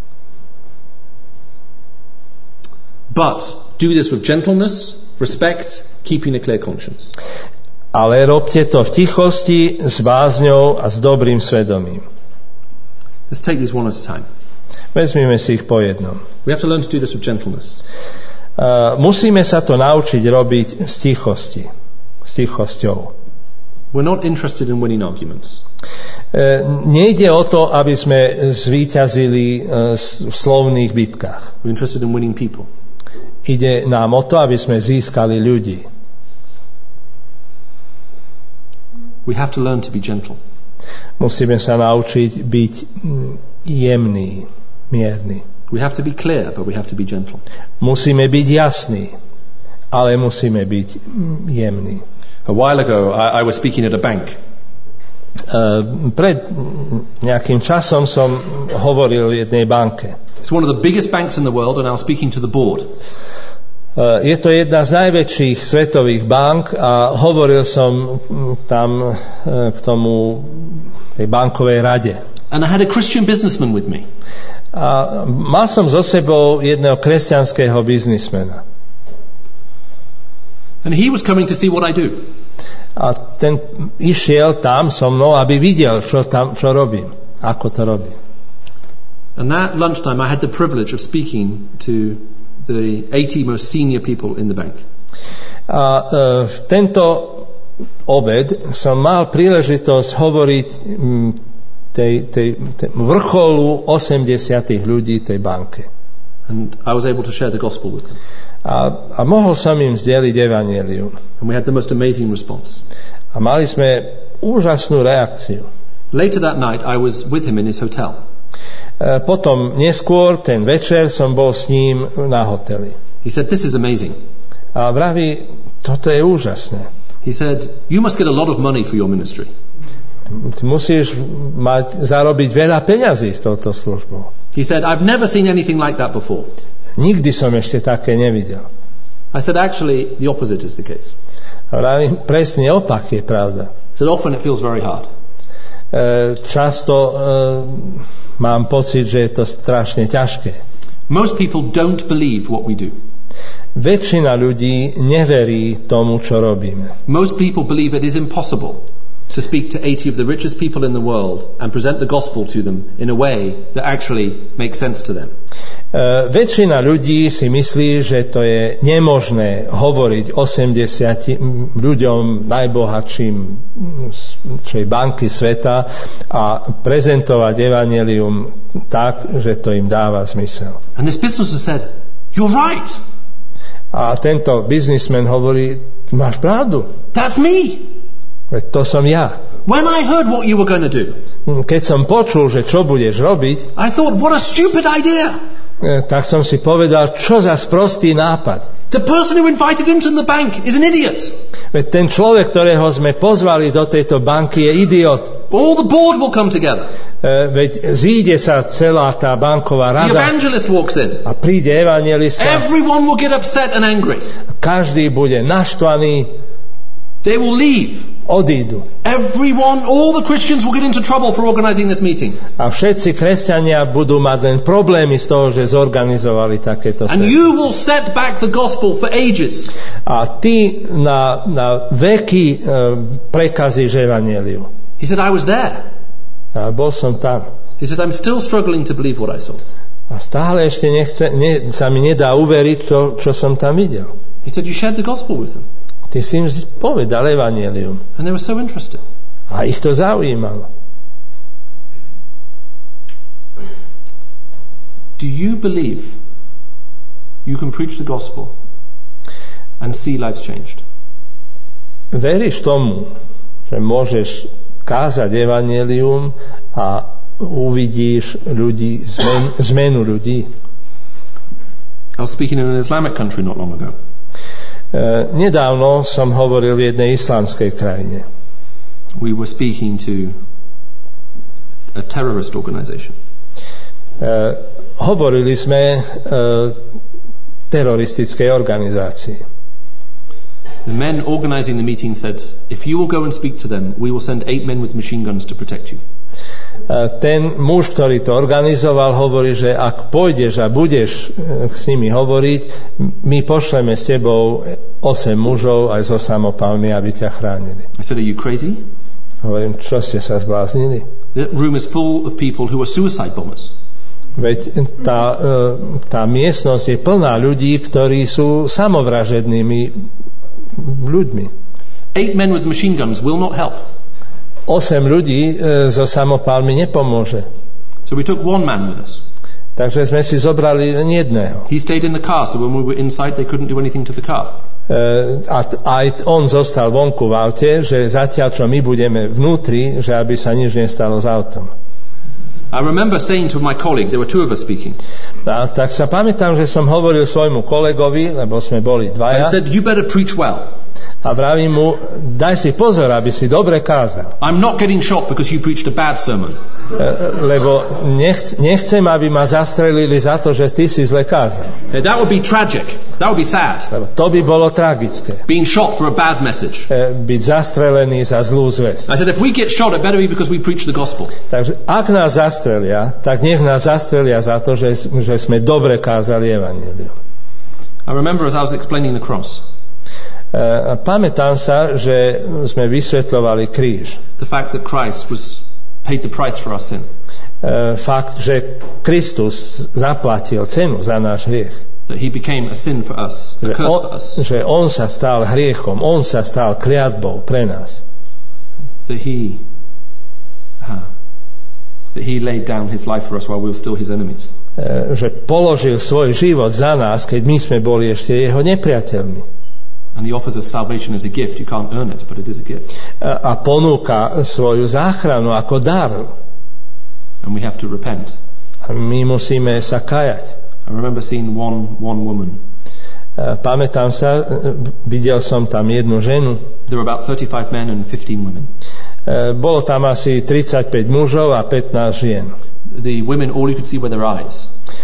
B: But do this with gentleness, respect, keeping a clear conscience.
A: Ale robte to v tichosti, s bázňou a s dobrým svedomím.
B: Let's take these one at a time.
A: Vezmime si ich po jednom.
B: We have to learn to do this with gentleness.
A: Musíme sa to naučiť robiť z tichosti, s tichosťou.
B: We're not interested in winning arguments.
A: Nejde o to, aby sme zvíťazili v slovných bitkách.
B: We're interested in winning people.
A: Ide nám o to, aby sme získali ľudí.
B: We have to learn to be gentle.
A: Musíme sa naučiť byť jemný, mierny.
B: We have to be clear, but we have to be gentle.
A: Musíme byť jasní, ale musíme byť jemní.
B: A while ago, I was speaking at a bank.
A: Pred nejakým časom som hovoril v jednej banke.
B: It's one of the biggest banks in the world, and I was speaking to the board.
A: Je to jedna z najväčších svetových bank a hovoril som tam k tomu tej bankovej rade.
B: And I had a Christian businessman with me.
A: A mal som so sebou jedného kresťanského biznismena.
B: And he was coming to see what I do.
A: A ten išiel tam so mnou, aby videl, čo robím, ako to robím.
B: And that lunchtime I had the privilege of speaking to the 80 most senior people in the bank.
A: A v tento obed som mal príležitosť hovoriť tej vrcholu 80 ľudí tej banke.
B: And I was able to share the gospel with them.
A: A mohol som im zdieľiť evanjelium.
B: And we had the most amazing response.
A: A mali sme úžasnú reakciu.
B: Later that night I was with him in his hotel.
A: Potom neskôr ten večer som bol s ním na hoteli.
B: He said, "This is amazing."
A: A vraví, toto je úžasné.
B: He said, "You must get a lot of money for your ministry."
A: Ty musíš zarobiť veľa peňazí s touto službou.
B: He said, "I've never seen anything like that before."
A: Nikdy som ešte také nevidel.
B: I said, "Actually, the opposite is the case."
A: Vravím, presne opak je pravda.
B: He said, "Often it feels very hard."
A: Často mám pocit, že je to strašne ťažké.
B: Most people don't believe what we do.
A: Väčšina ľudí neverí tomu, čo robíme.
B: Most people believe it is impossible to speak to 80 of the richest people in the world and present the gospel to them in a way that actually makes sense to them.
A: Väčšina ľudí si myslí, že to je nemožné hovoriť 80 ľuďom najbohatším z banky sveta a prezentovať evanjelium tak, že to im dáva zmysel.
B: And this businessman said, "You're right."
A: A tento biznismen hovorí, máš pravdu.
B: That's me.
A: To som ja.
B: When I heard what you were going to do,
A: keď som počul, že čo budeš robiť,
B: I thought, what a stupid idea.
A: Tak som si povedal, čo za sprostý nápad.
B: The person who invited him to the bank is an idiot.
A: Veď ten človek, ktorého sme pozvali do tejto banky, je idiot.
B: All the board will come together.
A: Veď zíde sa celá tá banková rada.
B: The evangelist walks in.
A: A príde evangelista.
B: Everyone will get upset and angry.
A: Každý bude naštvaný.
B: They will leave.
A: Odídu.
B: Everyone, all the Christians will get into trouble for organizing this meeting.
A: A všetci kresťania budú mať len problémy z toho, že zorganizovali takéto
B: stretnutie. And you will set back the gospel for ages.
A: A ty na veky prekazíš evanjeliu.
B: He said, I was there.
A: A bol som tam.
B: He said, I'm still struggling to believe what I saw.
A: A stále ešte sa mi nedá uveriť to, čo som tam videl.
B: He said, you shared the gospel with them.
A: Ty si im povedal evanjelium.
B: And they were so interested.
A: A ich to zaujímalo.
B: Do you believe you can preach the gospel and see lives changed?
A: Veríš tomu, že môžeš kázať evanjelium a uvidíš ľudí, zmenu ľudí?
B: I was speaking in an Islamic country not long ago.
A: Nedávno som hovoril v jednej islamskej krajine.
B: We were speaking to a terrorist organization.
A: Hovorili sme teroristickej organizácii.
B: The men organizing the meeting said, if you will go and speak to them, we will send 8 men with machine guns to protect you.
A: Ten muž, ktorý to organizoval, hovorí, že ak pôjdeš a budeš s nimi hovoriť, my pošleme s tebou 8 mužov aj so samopalmi, aby ťa chránili.
B: I said, are you crazy?
A: Hovorím, čo ste sa zbláznili?
B: The room is full of people who are suicide bombers.
A: Veď tá miestnosť je plná ľudí, ktorí sú samovražednými ľuďmi.
B: 8 men with machine guns will not help.
A: 8 ľudí so samopálmi nepomôže.
B: So we took 1 man with us.
A: Takže sme si zobrali len jedného.
B: He stayed in the car, so when we were inside, they couldn't do anything to the car.
A: A aj on zostal vonku v aute, že zatiaľ, čo my budeme vnútri, že aby sa nič nestalo s autom.
B: I remember saying to my colleague, there were 2 of us speaking.
A: A tak sa pamätám, že som hovoril svojmu kolegovi, lebo sme boli dvaja.
B: I said, you better preach well.
A: A vravím mu, daj si pozor, aby si dobre kázal.
B: I'm not getting shot because you preached a bad sermon.
A: Lebo nechcem, aby ma zastrelili za to, že ty si zle kázal.
B: That would be tragic. That would be sad.
A: Lebo to by bolo tragické.
B: Being shot for a bad message.
A: Byť zastrelený za zlú zvesť.
B: I said, if we get shot, it better be because we preach the gospel.
A: Takže ak nás zastrelia, tak nech nás zastrelia za to, že sme dobre kázali evanjelium.
B: I remember as I was explaining the cross.
A: Pamätám sa, že sme vysvetľovali kríž.
B: The fact that Christ was paid the price for our sin.
A: Fakt, že Kristus zaplatil cenu za náš hriech.
B: That he became a sin for us, a curse for us.
A: Že on sa stal hriechom, on sa stal kliatbou pre nás.
B: That he laid down his life for us while we were still his enemies.
A: Že položil svoj život za nás, keď my sme boli ešte jeho nepriateľmi.
B: And he offers us salvation as a gift. You can't earn it, but it is a gift.
A: A ponúka svoju záchranu ako dar.
B: And we have to repent.
A: A my musíme sa kajať.
B: I remember seeing one woman.
A: Pamätám sa, videl som tam jednu ženu.
B: There were about 35 men and 15 women.
A: Bolo tam asi 35 mužov a 15 žien.
B: The women, all you could see were their eyes.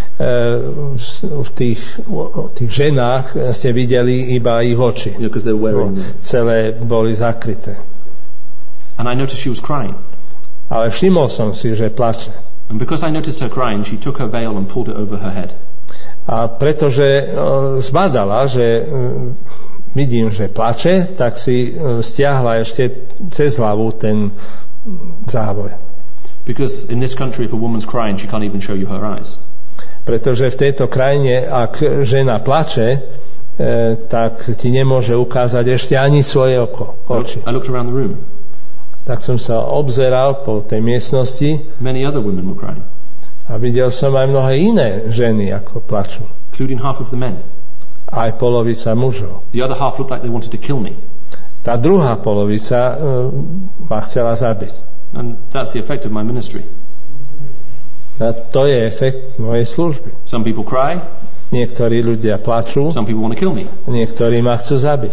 A: V tých ženách ste videli iba ich oči. Celé boli zakryté.
B: And I noticed she was crying.
A: Ale všimol som si, že plače.
B: And because I noticed her crying, she took her veil and pulled it over her head.
A: A pretože zbadala, že vidím, že plače, tak si stiahla ešte cez hlavu ten závoj.
B: Because in this country, if a woman's crying, she can't even show you her eyes.
A: Pretože v tejto krajine, ak žena plače, tak ti nemôže ukázať ešte ani svoje oči.
B: I looked around the room.
A: Tak som sa obzeral po tej miestnosti.
B: Many other women were crying.
A: A videl som aj mnohé iné ženy, ako plačú.
B: Including half of the men.
A: Aj polovica mužov.
B: The other half looked like they wanted to kill me.
A: Tá druhá polovica ma chcela zabiť.
B: And that's the effect of my ministry.
A: A to je efekt mojej služby.
B: Some people cry.
A: Niektorí ľudia plačú.
B: Some people want to kill me.
A: Niektorí ma chcú zabiť.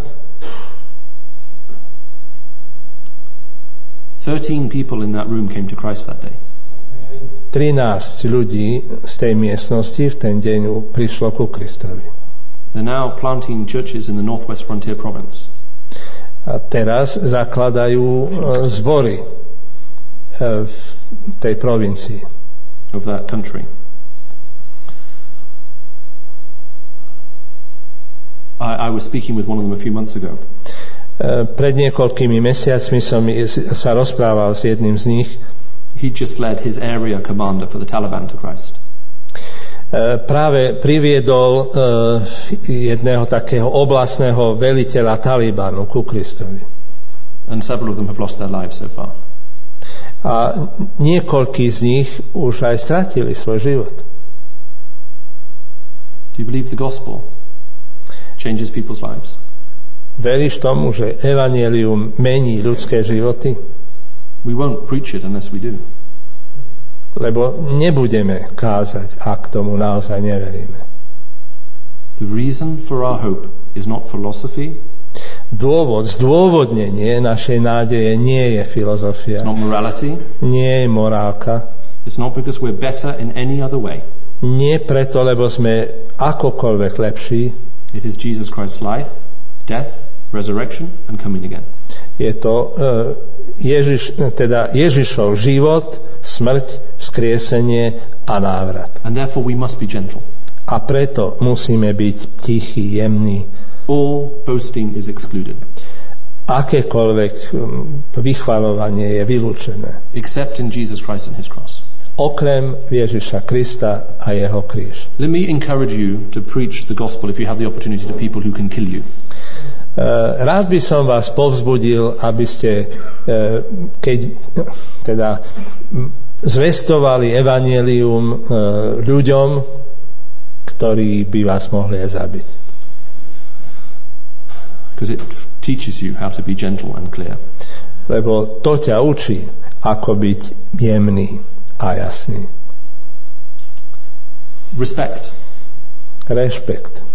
B: 13 people in that room came to Christ that day.
A: 13 ľudí z tej miestnosti v ten deň prišlo ku Kristovi.
B: They're now planting churches in the Northwest Frontier Province.
A: A teraz zakladajú zbory v tej provincii.
B: Of that country. I was speaking with one of them a few months ago.
A: Pred niekoľkými mesiacmi som sa rozprával s jedným z nich.
B: He just led his area commander for the Taliban to Christ.
A: Práve priviedol jedného takého oblastného veliteľa Talibanu ku Kristovi.
B: And several of them have lost their lives so far.
A: A niekoľkí z nich už aj stratili svoj život.
B: Do you believe the gospel changes people's lives?
A: Veríš tomu, že evanjelium mení ľudské životy?
B: We won't preach it unless we do.
A: Lebo nebudeme kázať, ak tomu naozaj neveríme.
B: The reason for our hope is not philosophy.
A: Zdôvodnenie našej nádeje nie je filozofia.
B: It's not morality.
A: Nie je morálka.
B: It's not because we're better in any other way.
A: Nie preto, lebo sme akokoľvek lepší.
B: It is Jesus Christ's life, death, resurrection and coming again.
A: Je to Ježišov život, smrť, vzkriesenie a návrat.
B: And therefore we must be gentle.
A: A preto musíme byť tichí, jemní.
B: All boasting is excluded.
A: Akékoľvek vychvaľovanie je vylúčené.
B: Except in Jesus Christ and his cross.
A: Okrem Ježiša Krista a jeho kríž.
B: Let me encourage you to preach the gospel if you have the opportunity to people who can kill you.
A: Rád by som vás povzbudil, aby ste keď zvestovali evanjelium ľuďom, ktorí by vás mohli aj zabiť.
B: Because it teaches you how to be gentle and clear.
A: Lebo to ťa učí, ako byť jemný a jasný.
B: Respect.
A: Rešpekt.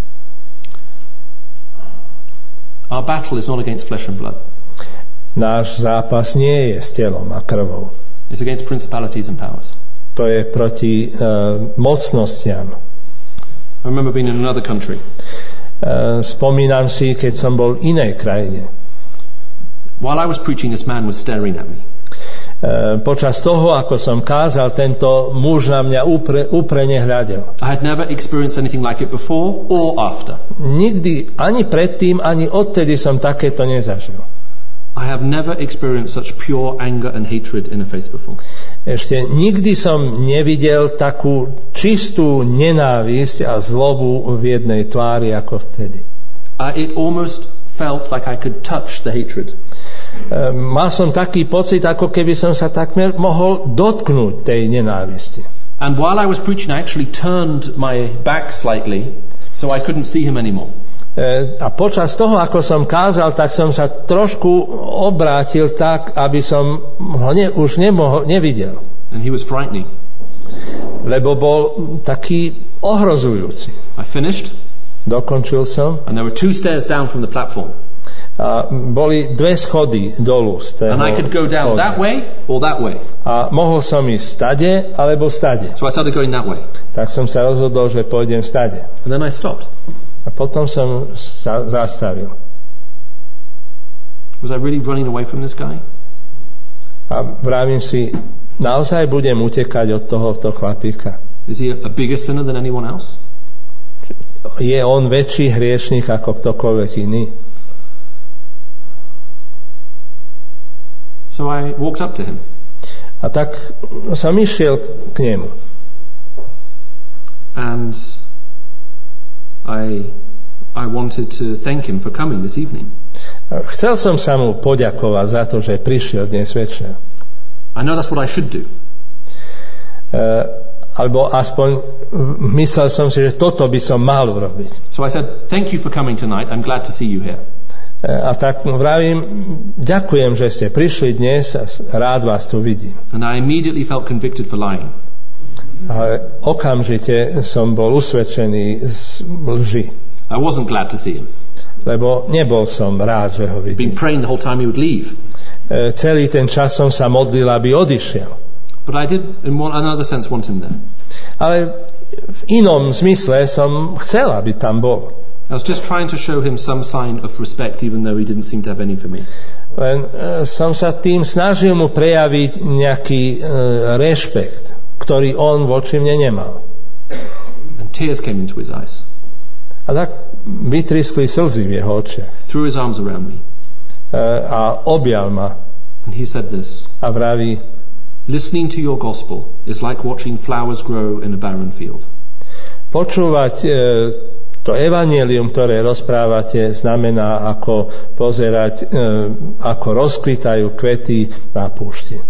B: Our battle is not against flesh and blood.
A: Náš zápas nie je s telom a krvou.
B: It's against principalities and powers.
A: To je proti mocnostiam.
B: I remember being in another country.
A: Spomínam si, keď som bol v inej krajine.
B: While I was preaching, this man was staring at me.
A: Počas toho, ako som kázal, tento muž na mňa úprene hľadel.
B: I had never experienced anything like it before or after.
A: Nikdy, ani predtým, ani odtedy som takéto nezažil.
B: I have never experienced such pure anger and hatred in a face before.
A: Ešte nikdy som nevidel takú čistú nenávisť a zlobu v jednej tvári ako vtedy.
B: It almost felt like I could touch the hatred.
A: Mal som taký pocit, ako keby som sa takmer mohol dotknúť tej nenávisti.
B: And while I was preaching, I actually turned my back slightly, so I couldn't see him anymore.
A: A počas toho, ako som kázal, tak som sa trošku obrátil tak, aby som ho už nevidel.
B: And he was frightening.
A: Lebo bol taký ohrozujúci.
B: I finished.
A: Dokončil som.
B: And there were 2 stairs down from the platform.
A: A boli 2 schody dolu z toho.
B: And I could go down that way or that way.
A: A mohol som ísť stade alebo stade.
B: So I started going that way.
A: Tak som sa rozhodol, že pôjdem stade.
B: And then I stopped.
A: A potom som sa zastavil.
B: Was I really running away from this guy?
A: A vravím si, naozaj budem utekať od tohoto chlapíka.
B: Is he a bigger sinner than anyone else?
A: Je on väčší hriešnik ako ktokoľvek iný?
B: So I walked up to him.
A: A tak som išiel k nemu.
B: And I wanted to thank him for coming this evening.
A: Chcel som sa mu poďakovať za to, že prišiel dnes večer.
B: I know that's what I should do.
A: Alebo aspoň myslel som si, že toto by som mal urobiť.
B: So I said, thank you for coming tonight. I'm glad to see you here.
A: A tak vravím, ďakujem, že ste prišli dnes a rád vás tu vidím.
B: And I immediately felt convicted for lying.
A: Ale okamžite som bol usvedčený z lži.
B: I wasn't glad to see him.
A: Lebo nebol som rád, že ho vidím.
B: Been praying the whole time he would leave.
A: Celý ten čas som sa modlil, aby odišiel.
B: But I did, in another sense, want him there.
A: Ale v inom zmysle som chcel, aby tam bol.
B: I was just trying to show him some sign of respect, even though he didn't seem to have any for me.
A: Len som sa tým snažil mu prejaviť nejaký rešpekt, ktorý on voči mne nemal.
B: And tears came into his eyes.
A: A tak vytriskli slzy v jeho očiach.
B: Threw his arms around me.
A: a objal ma
B: And he said this,
A: a vraví,
B: listening to your gospel is like watching flowers grow in a barren field.
A: počúvať to evanjelium, ktoré rozprávate, znamená ako pozerať, ako rozkvitajú kvety na púšti.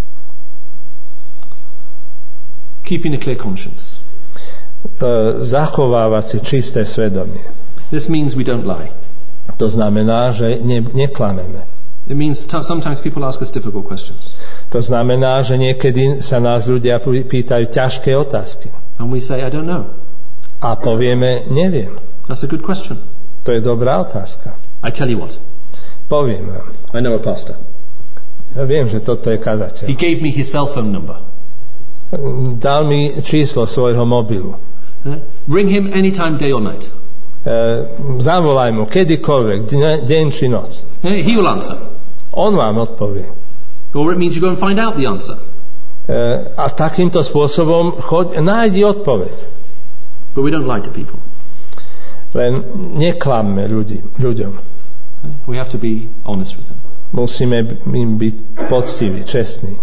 B: Keeping a clear conscience.
A: Zachovávať si čisté svedomie.
B: This means we don't lie.
A: To znamená, že neklameme.
B: It means sometimes people ask us difficult questions.
A: To znamená, že niekedy sa nás ľudia pýtajú ťažké otázky.
B: And we say, I don't know.
A: A povieme, neviem.
B: That's a good question.
A: To je dobrá otázka.
B: I tell you what.
A: Poviem vám.
B: I know a pastor.
A: Ja viem, že toto je kazateľ.
B: He gave me his cell phone number.
A: Dal mi číslo svojho mobilu.
B: Ring him anytime, day or night.
A: Zavolaj mu kedykoľvek, deň či noc.
B: He will answer.
A: On vám odpovie.
B: Or it means you go and find out the answer.
A: A takýmto spôsobom nájdi odpoveď.
B: But we don't lie to people.
A: Len neklamme ľuďom.
B: We have to be honest with them.
A: Musíme im byť poctiví, čestní.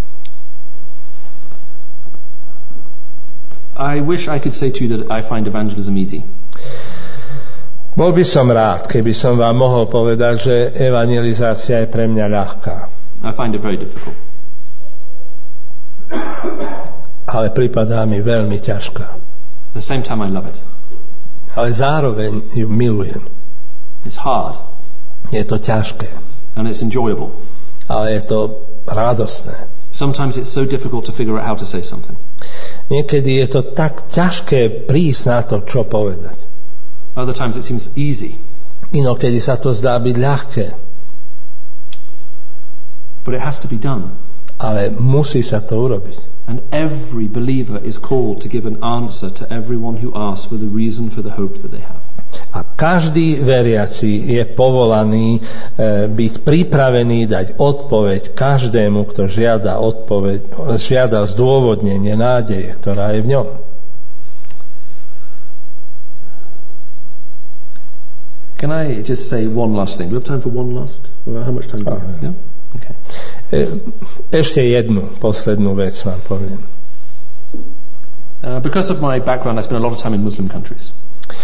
B: I wish I could say to you that I find evangelism easy.
A: Bol by som rád, keby som vám mohol povedať, že evangelizácia je pre mňa ľahká.
B: I find it very difficult.
A: Ale pripadá mi veľmi ťažká.
B: At the same time, I love it.
A: Ale zároveň ju milujem.
B: It's hard.
A: Je to ťažké.
B: And it's enjoyable.
A: Ale je to radosné.
B: Sometimes it's so difficult to figure out how to say something.
A: Niekedy je to tak ťažké prísť na to, čo povedať.
B: Other times it seems easy.
A: Inokedy sa to zdá byť ľahké.
B: But it has to be done.
A: Ale musí sa to urobiť.
B: And every believer is called to give an answer to everyone who asks for the reason for the hope that they have.
A: A každý veriaci je povolaný byť pripravený dať odpoveď každému, kto žiada zdôvodnenie nádeje, ktorá je v ňom.
B: Can I just say one last thing? Do we have time for one last? How much time do we have? Yeah? Okay.
A: Ešte jednu poslednú vec vám poviem.
B: Because of my background, I spent a lot of time in Muslim countries.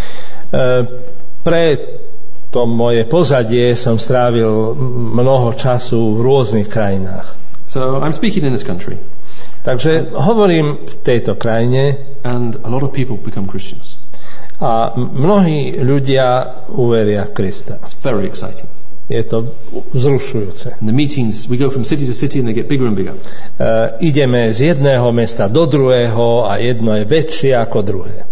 A: Pre to moje pozadie som strávil mnoho času v rôznych krajinách.
B: So I'm speaking in this country.
A: Takže hovorím v tejto krajine.
B: And a lot of people become Christians.
A: A mnohí ľudia uveria Krista.
B: It's very exciting.
A: Je to vzrušujúce.
B: In the meetings, we go from city to city and they get bigger and bigger.
A: Ideme z jedného mesta do druhého a jedno je väčšie ako druhé.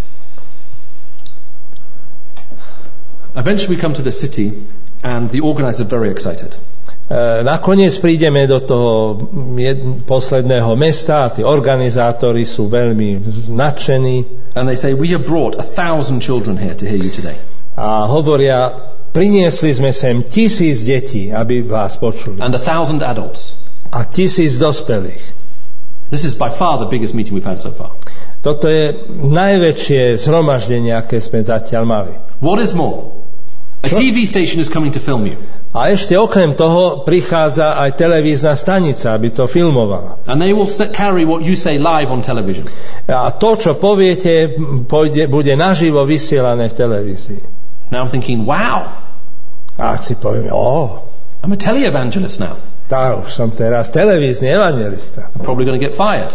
B: Eventually we come to the city and the organizers are very excited.
A: Nakoniec prídeme do toho posledného mesta a tí organizátori sú veľmi nadšení.
B: And they say, we have brought 1,000 children here to hear you today.
A: A hovoria, priniesli sme sem 1000 detí, aby vás počuli.
B: And 1,000 adults.
A: A 1000 dospelých.
B: This is by far the biggest meeting we've had so far.
A: Toto je najväčšie zhromaždenie, aké sme zatiaľ mali.
B: What is more? A TV station is coming to film you.
A: A ešte okrem toho prichádza aj televízna stanica, aby to filmovala.
B: And they will carry what you say live on television.
A: A to, čo poviete, bude naživo vysielané v televízii.
B: Now I'm thinking, wow.
A: A si poviem,
B: I'm a televangelist now.
A: Už som teraz televízny evangelista.
B: I'm probably going to get fired.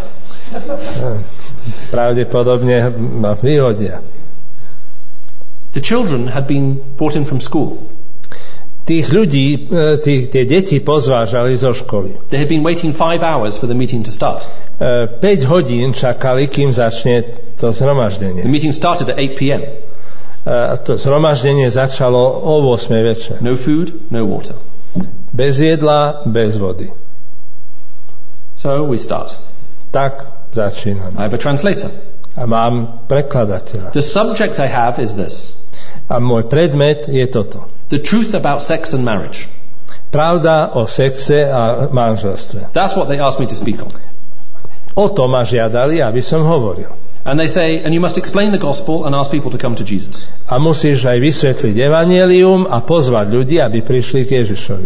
A: Pravdepodobne ma vyhodia.
B: The children had been brought in from school.
A: Tých ľudí, tie deti pozvážali zo školy.
B: They had been waiting 5 hours for the meeting to start.
A: 5 hodín čakali, kým začne to zhromaždenie.
B: The meeting started at 8 p.m.
A: To zhromaždenie začalo o 8 večer.
B: No food, no water.
A: Bez jedla, bez vody.
B: So we start.
A: Tak začínam.
B: I have a translator.
A: A mám prekladateľa.
B: The subject I have is this.
A: A môj predmet je toto.
B: The truth about sex and marriage.
A: Pravda o sexe a manželstve.
B: That's what they asked me to speak on.
A: O to ma žiadali, aby som hovoril.
B: And they say, and you must explain the gospel and ask people to come to Jesus.
A: A musíš aj vysvetliť evanjelium a pozvať ľudí, aby prišli k Ježišovi.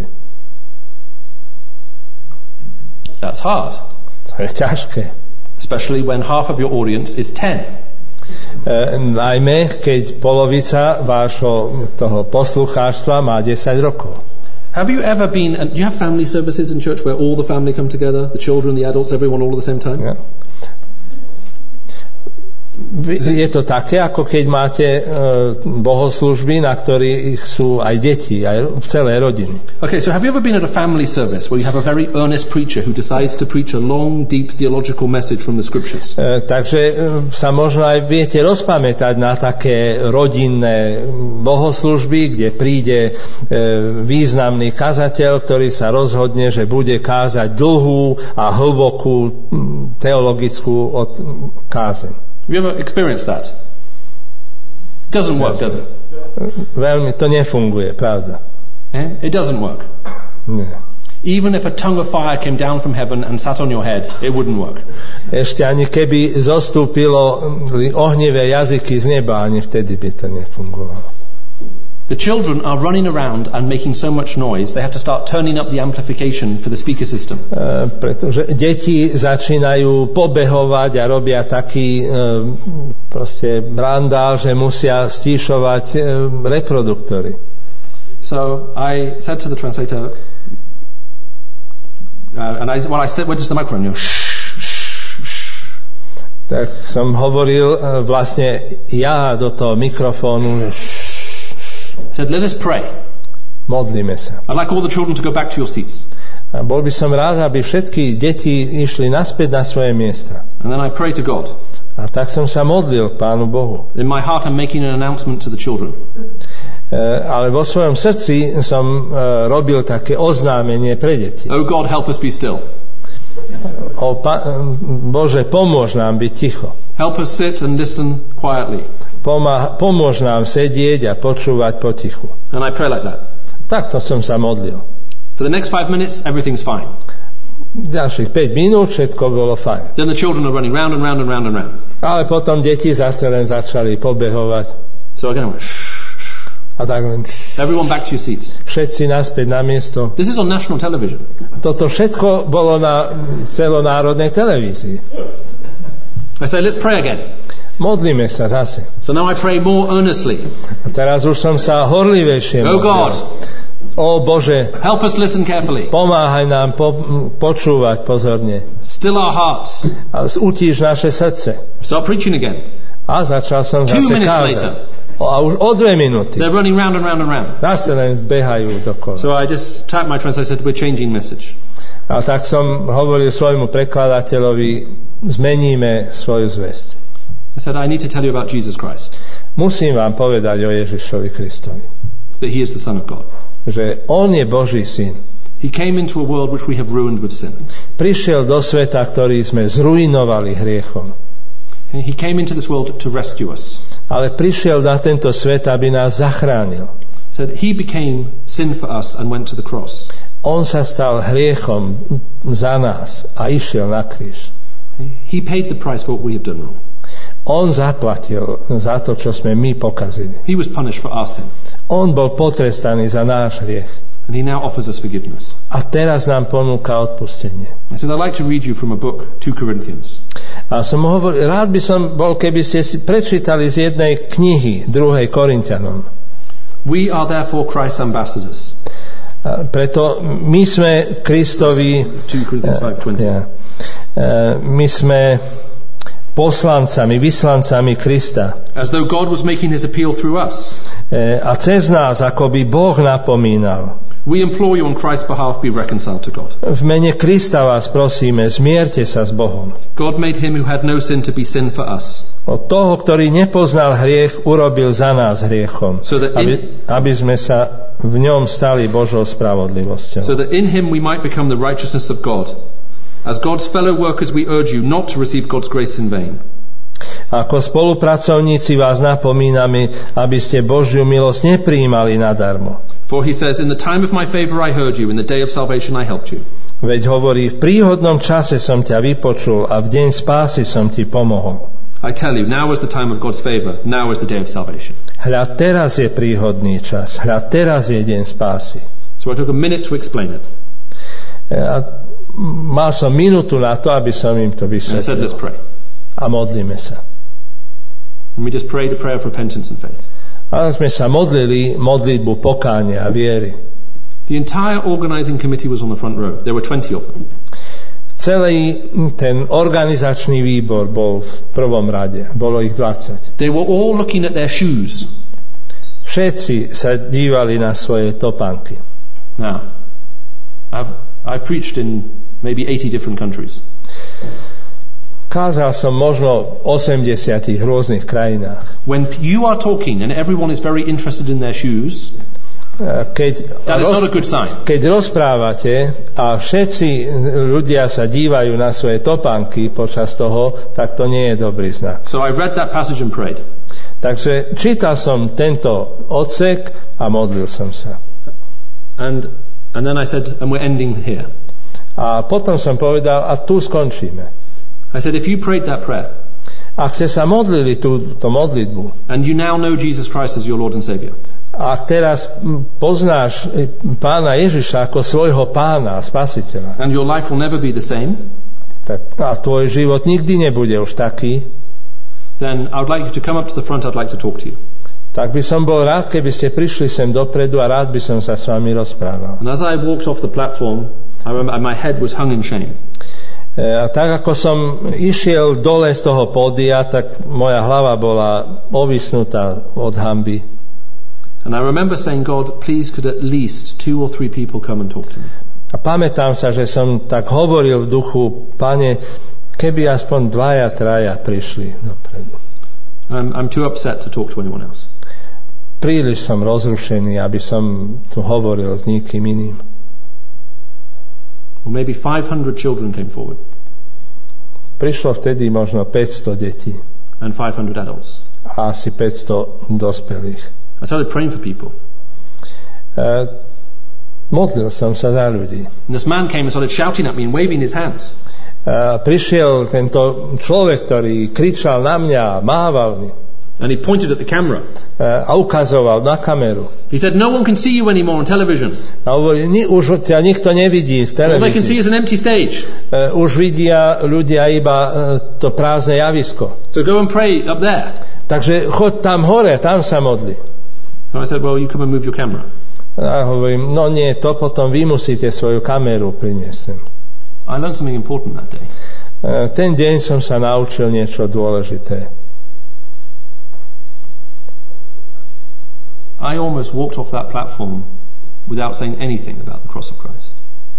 B: That's hard.
A: To je ťažké.
B: Especially when half of your audience is 10.
A: Najmä, keď polovica vášho toho poslucháčstva má 10 rokov.
B: Have you ever been, do you have family services in church where all the family come together, the children, the adults, everyone all at the same time?
A: Yeah. Je to také, ako keď máte bohoslužby, na ktorých sú aj deti, aj celé rodiny.
B: Okay, so have you ever been at a family service where you have a very earnest preacher who decides to preach a long, deep theological message from the scriptures?
A: Takže sa možno aj viete rozpamätať na také rodinné bohoslužby, kde príde významný kazateľ, ktorý sa rozhodne, že bude kázať dlhú a hlbokú teologickú kázeň.
B: Have you ever experienced that? It doesn't work, does it?
A: Veľmi to nefunguje, pravda.
B: Yeah? It doesn't work.
A: Nie.
B: Even if a tongue of fire came down from heaven and sat on your head, it wouldn't work.
A: Ešte ani keby zostúpilo ohnivé jazyky z neba, ani vtedy by to nefungovalo.
B: The children are running around and making so much noise, they have to start turning up the amplification for the speaker system.
A: Pretože deti začínajú pobehovať a robia taký proste brandál, že musia stíšovať reproduktory.
B: So I said to the translator, and I said, where does the microphone?
A: Tak som hovoril vlastne ja do toho mikrofónu,
B: said, let us pray.
A: Modlíme sa.
B: I'd like all the children to go back to your seats.
A: A bol by som rád, aby všetky deti išli naspäť na svoje miesta.
B: And then I pray to God.
A: A tak som sa modlil k Pánu Bohu.
B: In my heart I'm making an announcement to the children.
A: Ale vo svojom srdci som robil také oznámenie pre deti.
B: Oh God, help us be still.
A: Bože, pomôž nám byť ticho.
B: Help us sit and listen quietly.
A: Pomôž nám sedieť a počúvať potichu.
B: And I pray like that.
A: Takto som sa modlil.
B: For the next 5 minutes, everything's fine.
A: Ďalších 5 minút všetko bolo fajn.
B: Then the children are running round and round and round and round.
A: Ale potom deti zase len začali pobehovať.
B: So again,
A: a tak len
B: everyone back to your seats.
A: Všetci naspäť na miesto.
B: This is on national television.
A: Toto všetko bolo na celonárodnej televízii.
B: I say, let's pray again.
A: Modlíme sa zase.
B: So now I pray more earnestly.
A: A teraz už som sa horlivejšie modlil.
B: Oh God,
A: O Bože,
B: help us listen carefully.
A: Pomáhaj nám počúvať pozorne.
B: Still our hearts.
A: A utíš naše srdce.
B: Start preaching again.
A: A začal som
B: 2
A: zase
B: minutes
A: kázať.
B: later.
A: A už o 2 minúty.
B: They're running round and round and round.
A: Zase len behajú dokola.
B: So I just tapped my translator, I said, we're changing message.
A: A tak som hovoril svojmu prekladateľovi, zmeníme svoju zvesť.
B: I said, I need to tell you about Jesus Christ.
A: Musím vám povedať o Ježišovi Kristovi.
B: That he is the Son of God.
A: Že on je Boží syn.
B: He came into a world which we have ruined with sin.
A: Prišiel do sveta, ktorý sme zrujnovali hriechom.
B: He came into this world to rescue us.
A: Ale prišiel na tento svet, aby nás zachránil.
B: Said he became sin for us and went to the cross.
A: On sa stal hriechom za nás a išiel na kríž.
B: He paid the price for what we have done wrong.
A: On zaplatil za to, čo sme my pokazili.
B: He was punished for our sin.
A: On bol potrestaný za náš hriech.
B: And he now offers us forgiveness.
A: A teraz nám ponúka odpustenie.
B: I said, I'd like to read you from a book, 2 Corinthians.
A: A som hovoril, rád by som bol, keby ste si prečítali z jednej knihy, 2. Korinťanom.
B: We are therefore Christ's ambassadors.
A: Preto my sme Kristovi,
B: 2 Corinthians 5:20.
A: My sme poslancami, vyslancami Krista.
B: As though God was making his appeal through us.
A: A cez nás, ako by Boh napomínal.
B: We implore you on Christ's behalf, be reconciled to God.
A: V mene Krista vás prosíme, zmierte sa s Bohom.
B: God made him who had no sin to be sin for us.
A: Od toho, ktorý nepoznal hriech, urobil za nás hriechom,
B: So that
A: aby sme sa v ňom stali Božou spravodlivosťou.
B: So that in him we might become the righteousness of God. As God's fellow workers we urge you not to receive God's grace in vain.
A: Ako spolupracovníci vás napomíname, aby ste Božiu milosť neprijímali nadarmo.
B: For he says, in the time of my favor I heard you, in the day of salvation I helped you.
A: Veď hovorí, v príhodnom čase som ťa vypočul a v deň spásy som ti pomohol.
B: I tell you, now is the time of God's favor. Now is the day of salvation.
A: Hľa, teraz je príhodný čas. Hľa, teraz je deň spásy.
B: So I took a minute to explain it.
A: A mal som minútu na to, aby som im to
B: And I said, let's
A: vysvetlil.
B: pray.
A: A modlíme sa.
B: And we just prayed a prayer of repentance and faith.
A: A sme sa modlili modlitbu pokánia a viery.
B: The entire organizing committee was on the front row. There were 20 of them.
A: Celý ten organizačný výbor bol v prvom rade. Bolo ich 20.
B: They were all looking at their shoes.
A: Všetci sa dívali na svoje topánky.
B: Now, I've preached in maybe 80 different countries.
A: Kázal som možno v 80 rôznych krajinách.
B: When you are talking and everyone is very interested in their shoes, that is not a good sign.
A: Keď rozprávate a všetci ľudia sa dívajú na svoje topánky počas toho, tak to nie je dobrý znak.
B: So I read that passage and prayed.
A: Takže čítal som tento odsek a modlil som sa.
B: And then I said, and we're ending here.
A: A potom som povedal, a tu skončíme.
B: I said, if you prayed that prayer,
A: ak ste sa modlili túto modlitbu,
B: and you now know Jesus Christ as your Lord and Savior,
A: a teraz poznáš Pána Ježiša ako svojho Pána a Spasiteľa,
B: and your life will never be the same,
A: tak a tvoj život nikdy nebude už taký,
B: then I would like you to come up to the front. I'd like to talk to you.
A: Tak by som bol rád, keby ste prišli sem dopredu a rád by som sa s vami rozprával.
B: And as I walked off the platform, I remember my head was hung in shame.
A: A tak ako som išiel dole z toho pódia, tak moja hlava bola ovisnutá od hanby.
B: And I remember saying, God, please could at least 2 or 3 people come and talk to me.
A: A pamätám sa, že som tak hovoril v duchu, Pane, keby aspoň 2-3 prišli dopredu.
B: I'm too upset to talk to anyone else.
A: Príliš som rozrušený, aby som tu hovoril s nikým iným.
B: Or maybe 500 children came forward.
A: Prišlo vtedy možno 500 detí.
B: And 500 adults.
A: A asi 500 dospelých.
B: I started praying for people.
A: Modlil som sa za ľudí.
B: And this man came and started shouting at me and waving his hands.
A: Prišiel tento človek, ktorý kričal na mňa, mával mi.
B: And he pointed at the camera.
A: A ukazoval na kameru.
B: He said, no one can see you anymore on television.
A: A hovorí, už ťa nikto nevidí v televízii.
B: All they can see is an empty stage.
A: Už vidia ľudia iba to prázdne javisko.
B: So go and pray up there.
A: Takže choď tam hore, tam sa modli.
B: So I said, well, you come and move your camera.
A: A hovorím, no nie, to potom vy musíte svoju kameru priniesť.
B: I learned something important that day.
A: Ten deň som sa naučil niečo dôležité.
B: I almost walked off that platform without saying anything about the cross of Christ.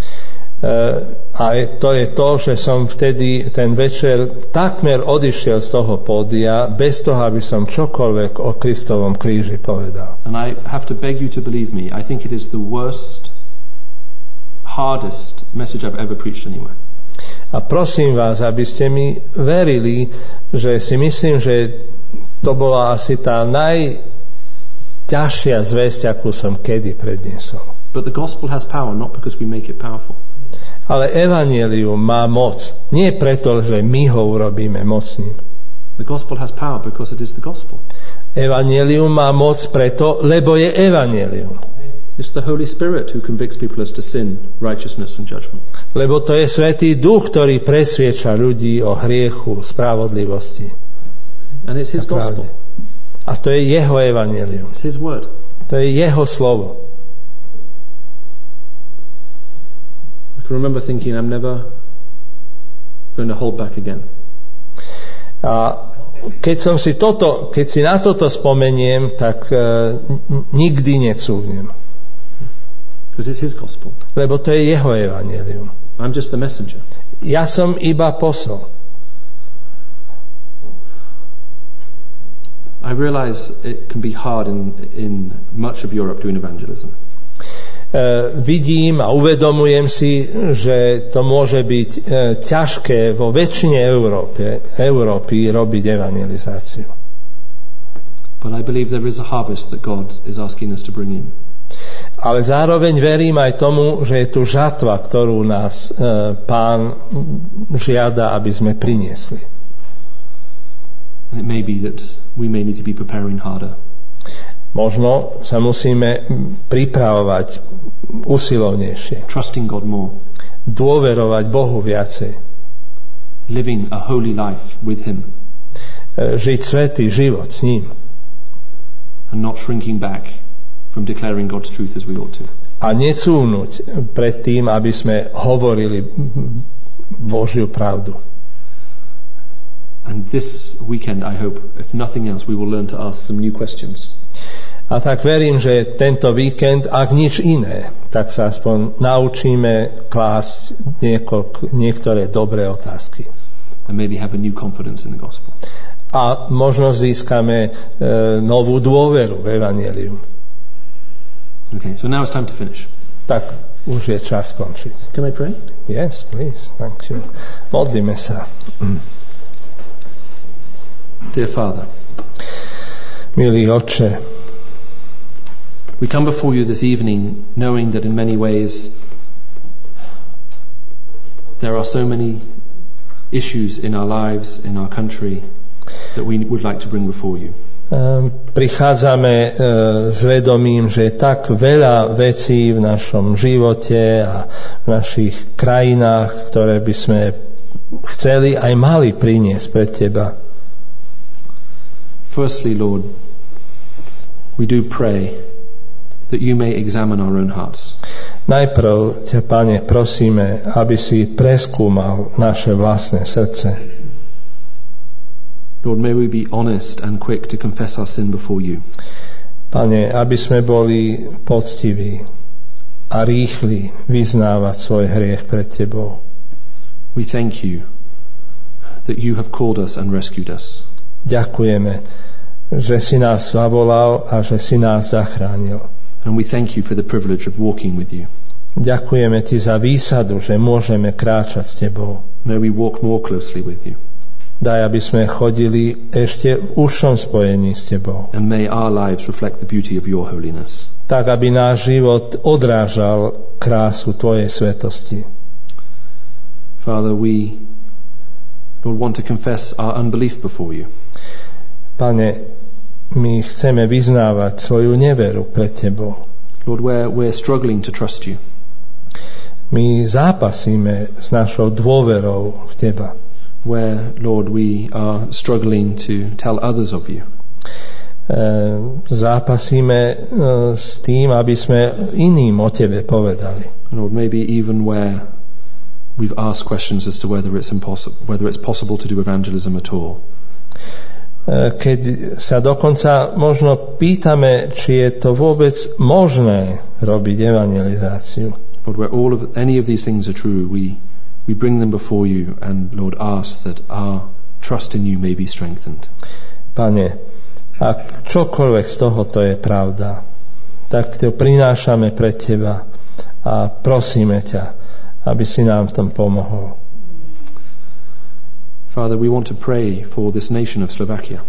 A: A to je to, že som vtedy ten večer takmer odišiel z toho pódia bez toho, aby som čokoľvek o Kristovom kríži povedal.
B: And I have to beg you to believe me. I think it is the worst, hardest message I've ever preached anywhere.
A: A prosím vás, aby ste mi verili, že si myslím, že to bola asi tá najťažšia zvesť, akú som kedy predniesol.
B: But the gospel has power not because we make it powerful.
A: Ale evanjelium má moc. Nie preto, že my ho urobíme mocným.
B: The gospel has power because it is the gospel.
A: Evanjelium má moc preto, lebo je evanjelium.
B: It's the Holy Spirit who convicts people as to sin, righteousness and judgment.
A: Lebo to je Svätý Duch, ktorý presviedča ľudí o hriechu, spravodlivosti.
B: And it's his gospel.
A: A to je jeho evanjelium.
B: It's his word.
A: To je jeho slovo.
B: I can remember thinking, I'm never going to hold back again.
A: A keď si na toto spomeniem, tak nikdy necúvnem.
B: Because it's his gospel.
A: Lebo to je jeho evanjelium.
B: I'm just the messenger.
A: Ja som iba posol.
B: I realize it can be hard in much of Europe doing evangelism.
A: Vidím a uvedomujem si, že to môže byť ťažké vo väčšine Európy robiť evangelizáciu.
B: But I believe there is a harvest that God is asking us to bring in.
A: Ale zároveň verím aj tomu, že je tu žatva, ktorú nás Pán žiada, aby sme priniesli.
B: And it may be that we may need to be preparing harder.
A: Možno sa musíme pripravovať usilovnejšie.
B: Trusting God more.
A: Dôverovať Bohu viacej.
B: Living a holy life with Him.
A: Žiť svätý život s ním.
B: And not shrinking back from declaring God's truth as we ought to.
A: A necúnuť pred tým, aby sme hovorili Božiu pravdu.
B: And this weekend, I hope, if nothing else, we will learn to ask some new questions.
A: A tak verím, že tento víkend, ak nič iné, tak sa aspoň naučíme klásť niektoré dobré otázky.
B: And maybe have a new confidence in the gospel.
A: A možno získame novú dôveru v evanjelium.
B: Okay, so now it's time to finish.
A: Tak už je čas skončiť.
B: Can I pray?
A: Yes, please. Thank you. Modlíme sa.
B: Dear Father,
A: Milý Otče,
B: we come before you this evening knowing that in many ways there are so many issues in our lives, in our country, that we would like to bring before you.
A: Prichádzame s vedomím, že je tak veľa vecí v našom živote a v našich krajinách, ktoré by sme chceli aj mali priniesť pred Teba.
B: Firstly, Lord, we do pray that you may examine our own hearts.
A: Najprv ťa, Pane, prosíme, aby si preskúmal naše vlastné srdce.
B: Lord, may we be honest and quick to confess our sin before you.
A: Pane, aby sme boli poctiví a rýchli vyznávať svoj hriech pred Tebou.
B: We thank you that you have called us and rescued us.
A: Ďakujeme, že si nás zavolal a že si nás zachránil.
B: And we thank you for the privilege of walking with you.
A: Ďakujeme Ti za výsadu, že môžeme kráčať s Tebou.
B: May we walk more closely with you.
A: Daj, aby sme chodili ešte v užšom spojení s Tebou.
B: And may our lives reflect the beauty of your holiness.
A: Tak, aby náš život odrážal krásu Tvojej svetosti.
B: Father, we, Lord, want to confess our unbelief before you.
A: Pane, my chceme vyznávať svoju neveru pred Tebou.
B: Lord, we're struggling to trust you.
A: My zápasíme s našou dôverou v Teba.
B: Where, Lord, we are struggling to tell others of you.
A: Zápasíme s tým, aby sme iným o Tebe povedali.
B: Lord, maybe even where we've asked questions as to whether it's possible to do evangelism at all.
A: Keď sa dokonca možno pýtame, či je to vôbec možné robiť evangelizáciu.
B: Lord, where any of these things are true, we bring them before you and, Lord, ask that our trust in you may be strengthened.
A: Pane, ak čokoľvek z tohoto je pravda, tak to prinášame pred Teba a prosíme ťa, aby si nám v tom pomohol.
B: Father, we want to pray for this nation of Slovakia.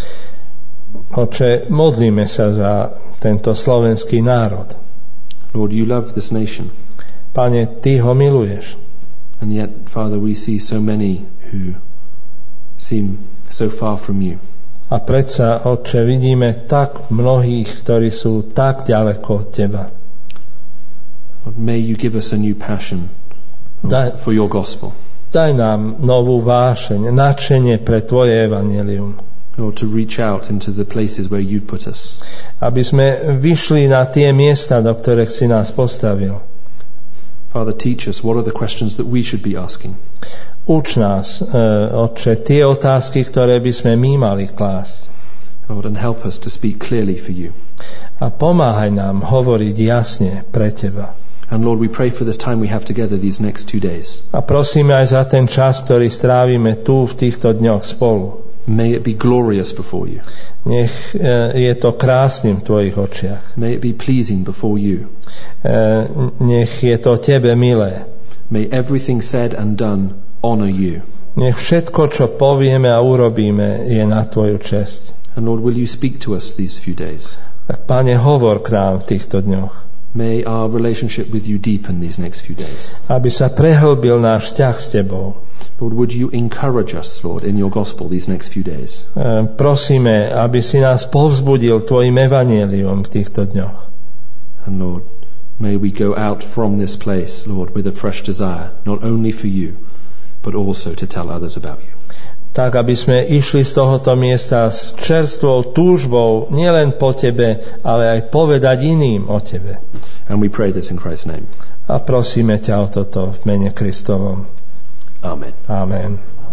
A: Oče, modlíme sa za tento slovenský národ.
B: Lord, you love this nation.
A: Pane, Ty ho miluješ.
B: And yet, Father, we see so many who seem so far from you.
A: A predsa, Otče, vidíme tak mnohých, ktorí sú tak ďaleko od Teba.
B: Lord, may you give us a new passion for your gospel.
A: Daj nám novú vášeň, nadšenie pre Tvoje evanjelium.
B: Lord, to reach out into the places where you've put us.
A: Aby sme vyšli na tie miesta, do ktorých si nás postavil.
B: Father, teach us what are the questions that we should be asking.
A: Uč nás, Otče, tie otázky, ktoré by sme my mali klásť.
B: Lord, and help us to speak clearly for you.
A: A pomáhaj nám hovoriť jasne pre Teba.
B: And Lord, we pray for this time we have together these next 2 days.
A: A prosíme aj za ten čas, ktorý strávime tu v týchto dňoch spolu.
B: May it be glorious before you.
A: Nech je to krásnym v Tvojich očiach.
B: May it be pleasing before you.
A: Nech je to Tebe milé.
B: May everything said and done honor you.
A: Nech všetko, čo povieme a urobíme, je na Tvoju česť.
B: And Lord, will you speak to us these few days?
A: Tak, Pane, hovor k nám v týchto dňoch.
B: May our relationship with you deepen these next few days.
A: Aby sa prehlbil náš vzťah s tebou.
B: Lord, would you encourage us, Lord, in your gospel these next few days?
A: Prosíme, aby si nás povzbudil tvojim evanjeliom v týchto dňoch.
B: And Lord, may we go out from this place, Lord, with a fresh desire, not only for you, but also to tell others about you.
A: Tak, aby sme išli z tohoto miesta s čerstvou túžbou nielen po tebe, ale aj povedať iným o tebe.
B: And we pray this in Christ's name.
A: A prosíme ťa o toto v mene Kristovom.
B: Amen.
A: Amen.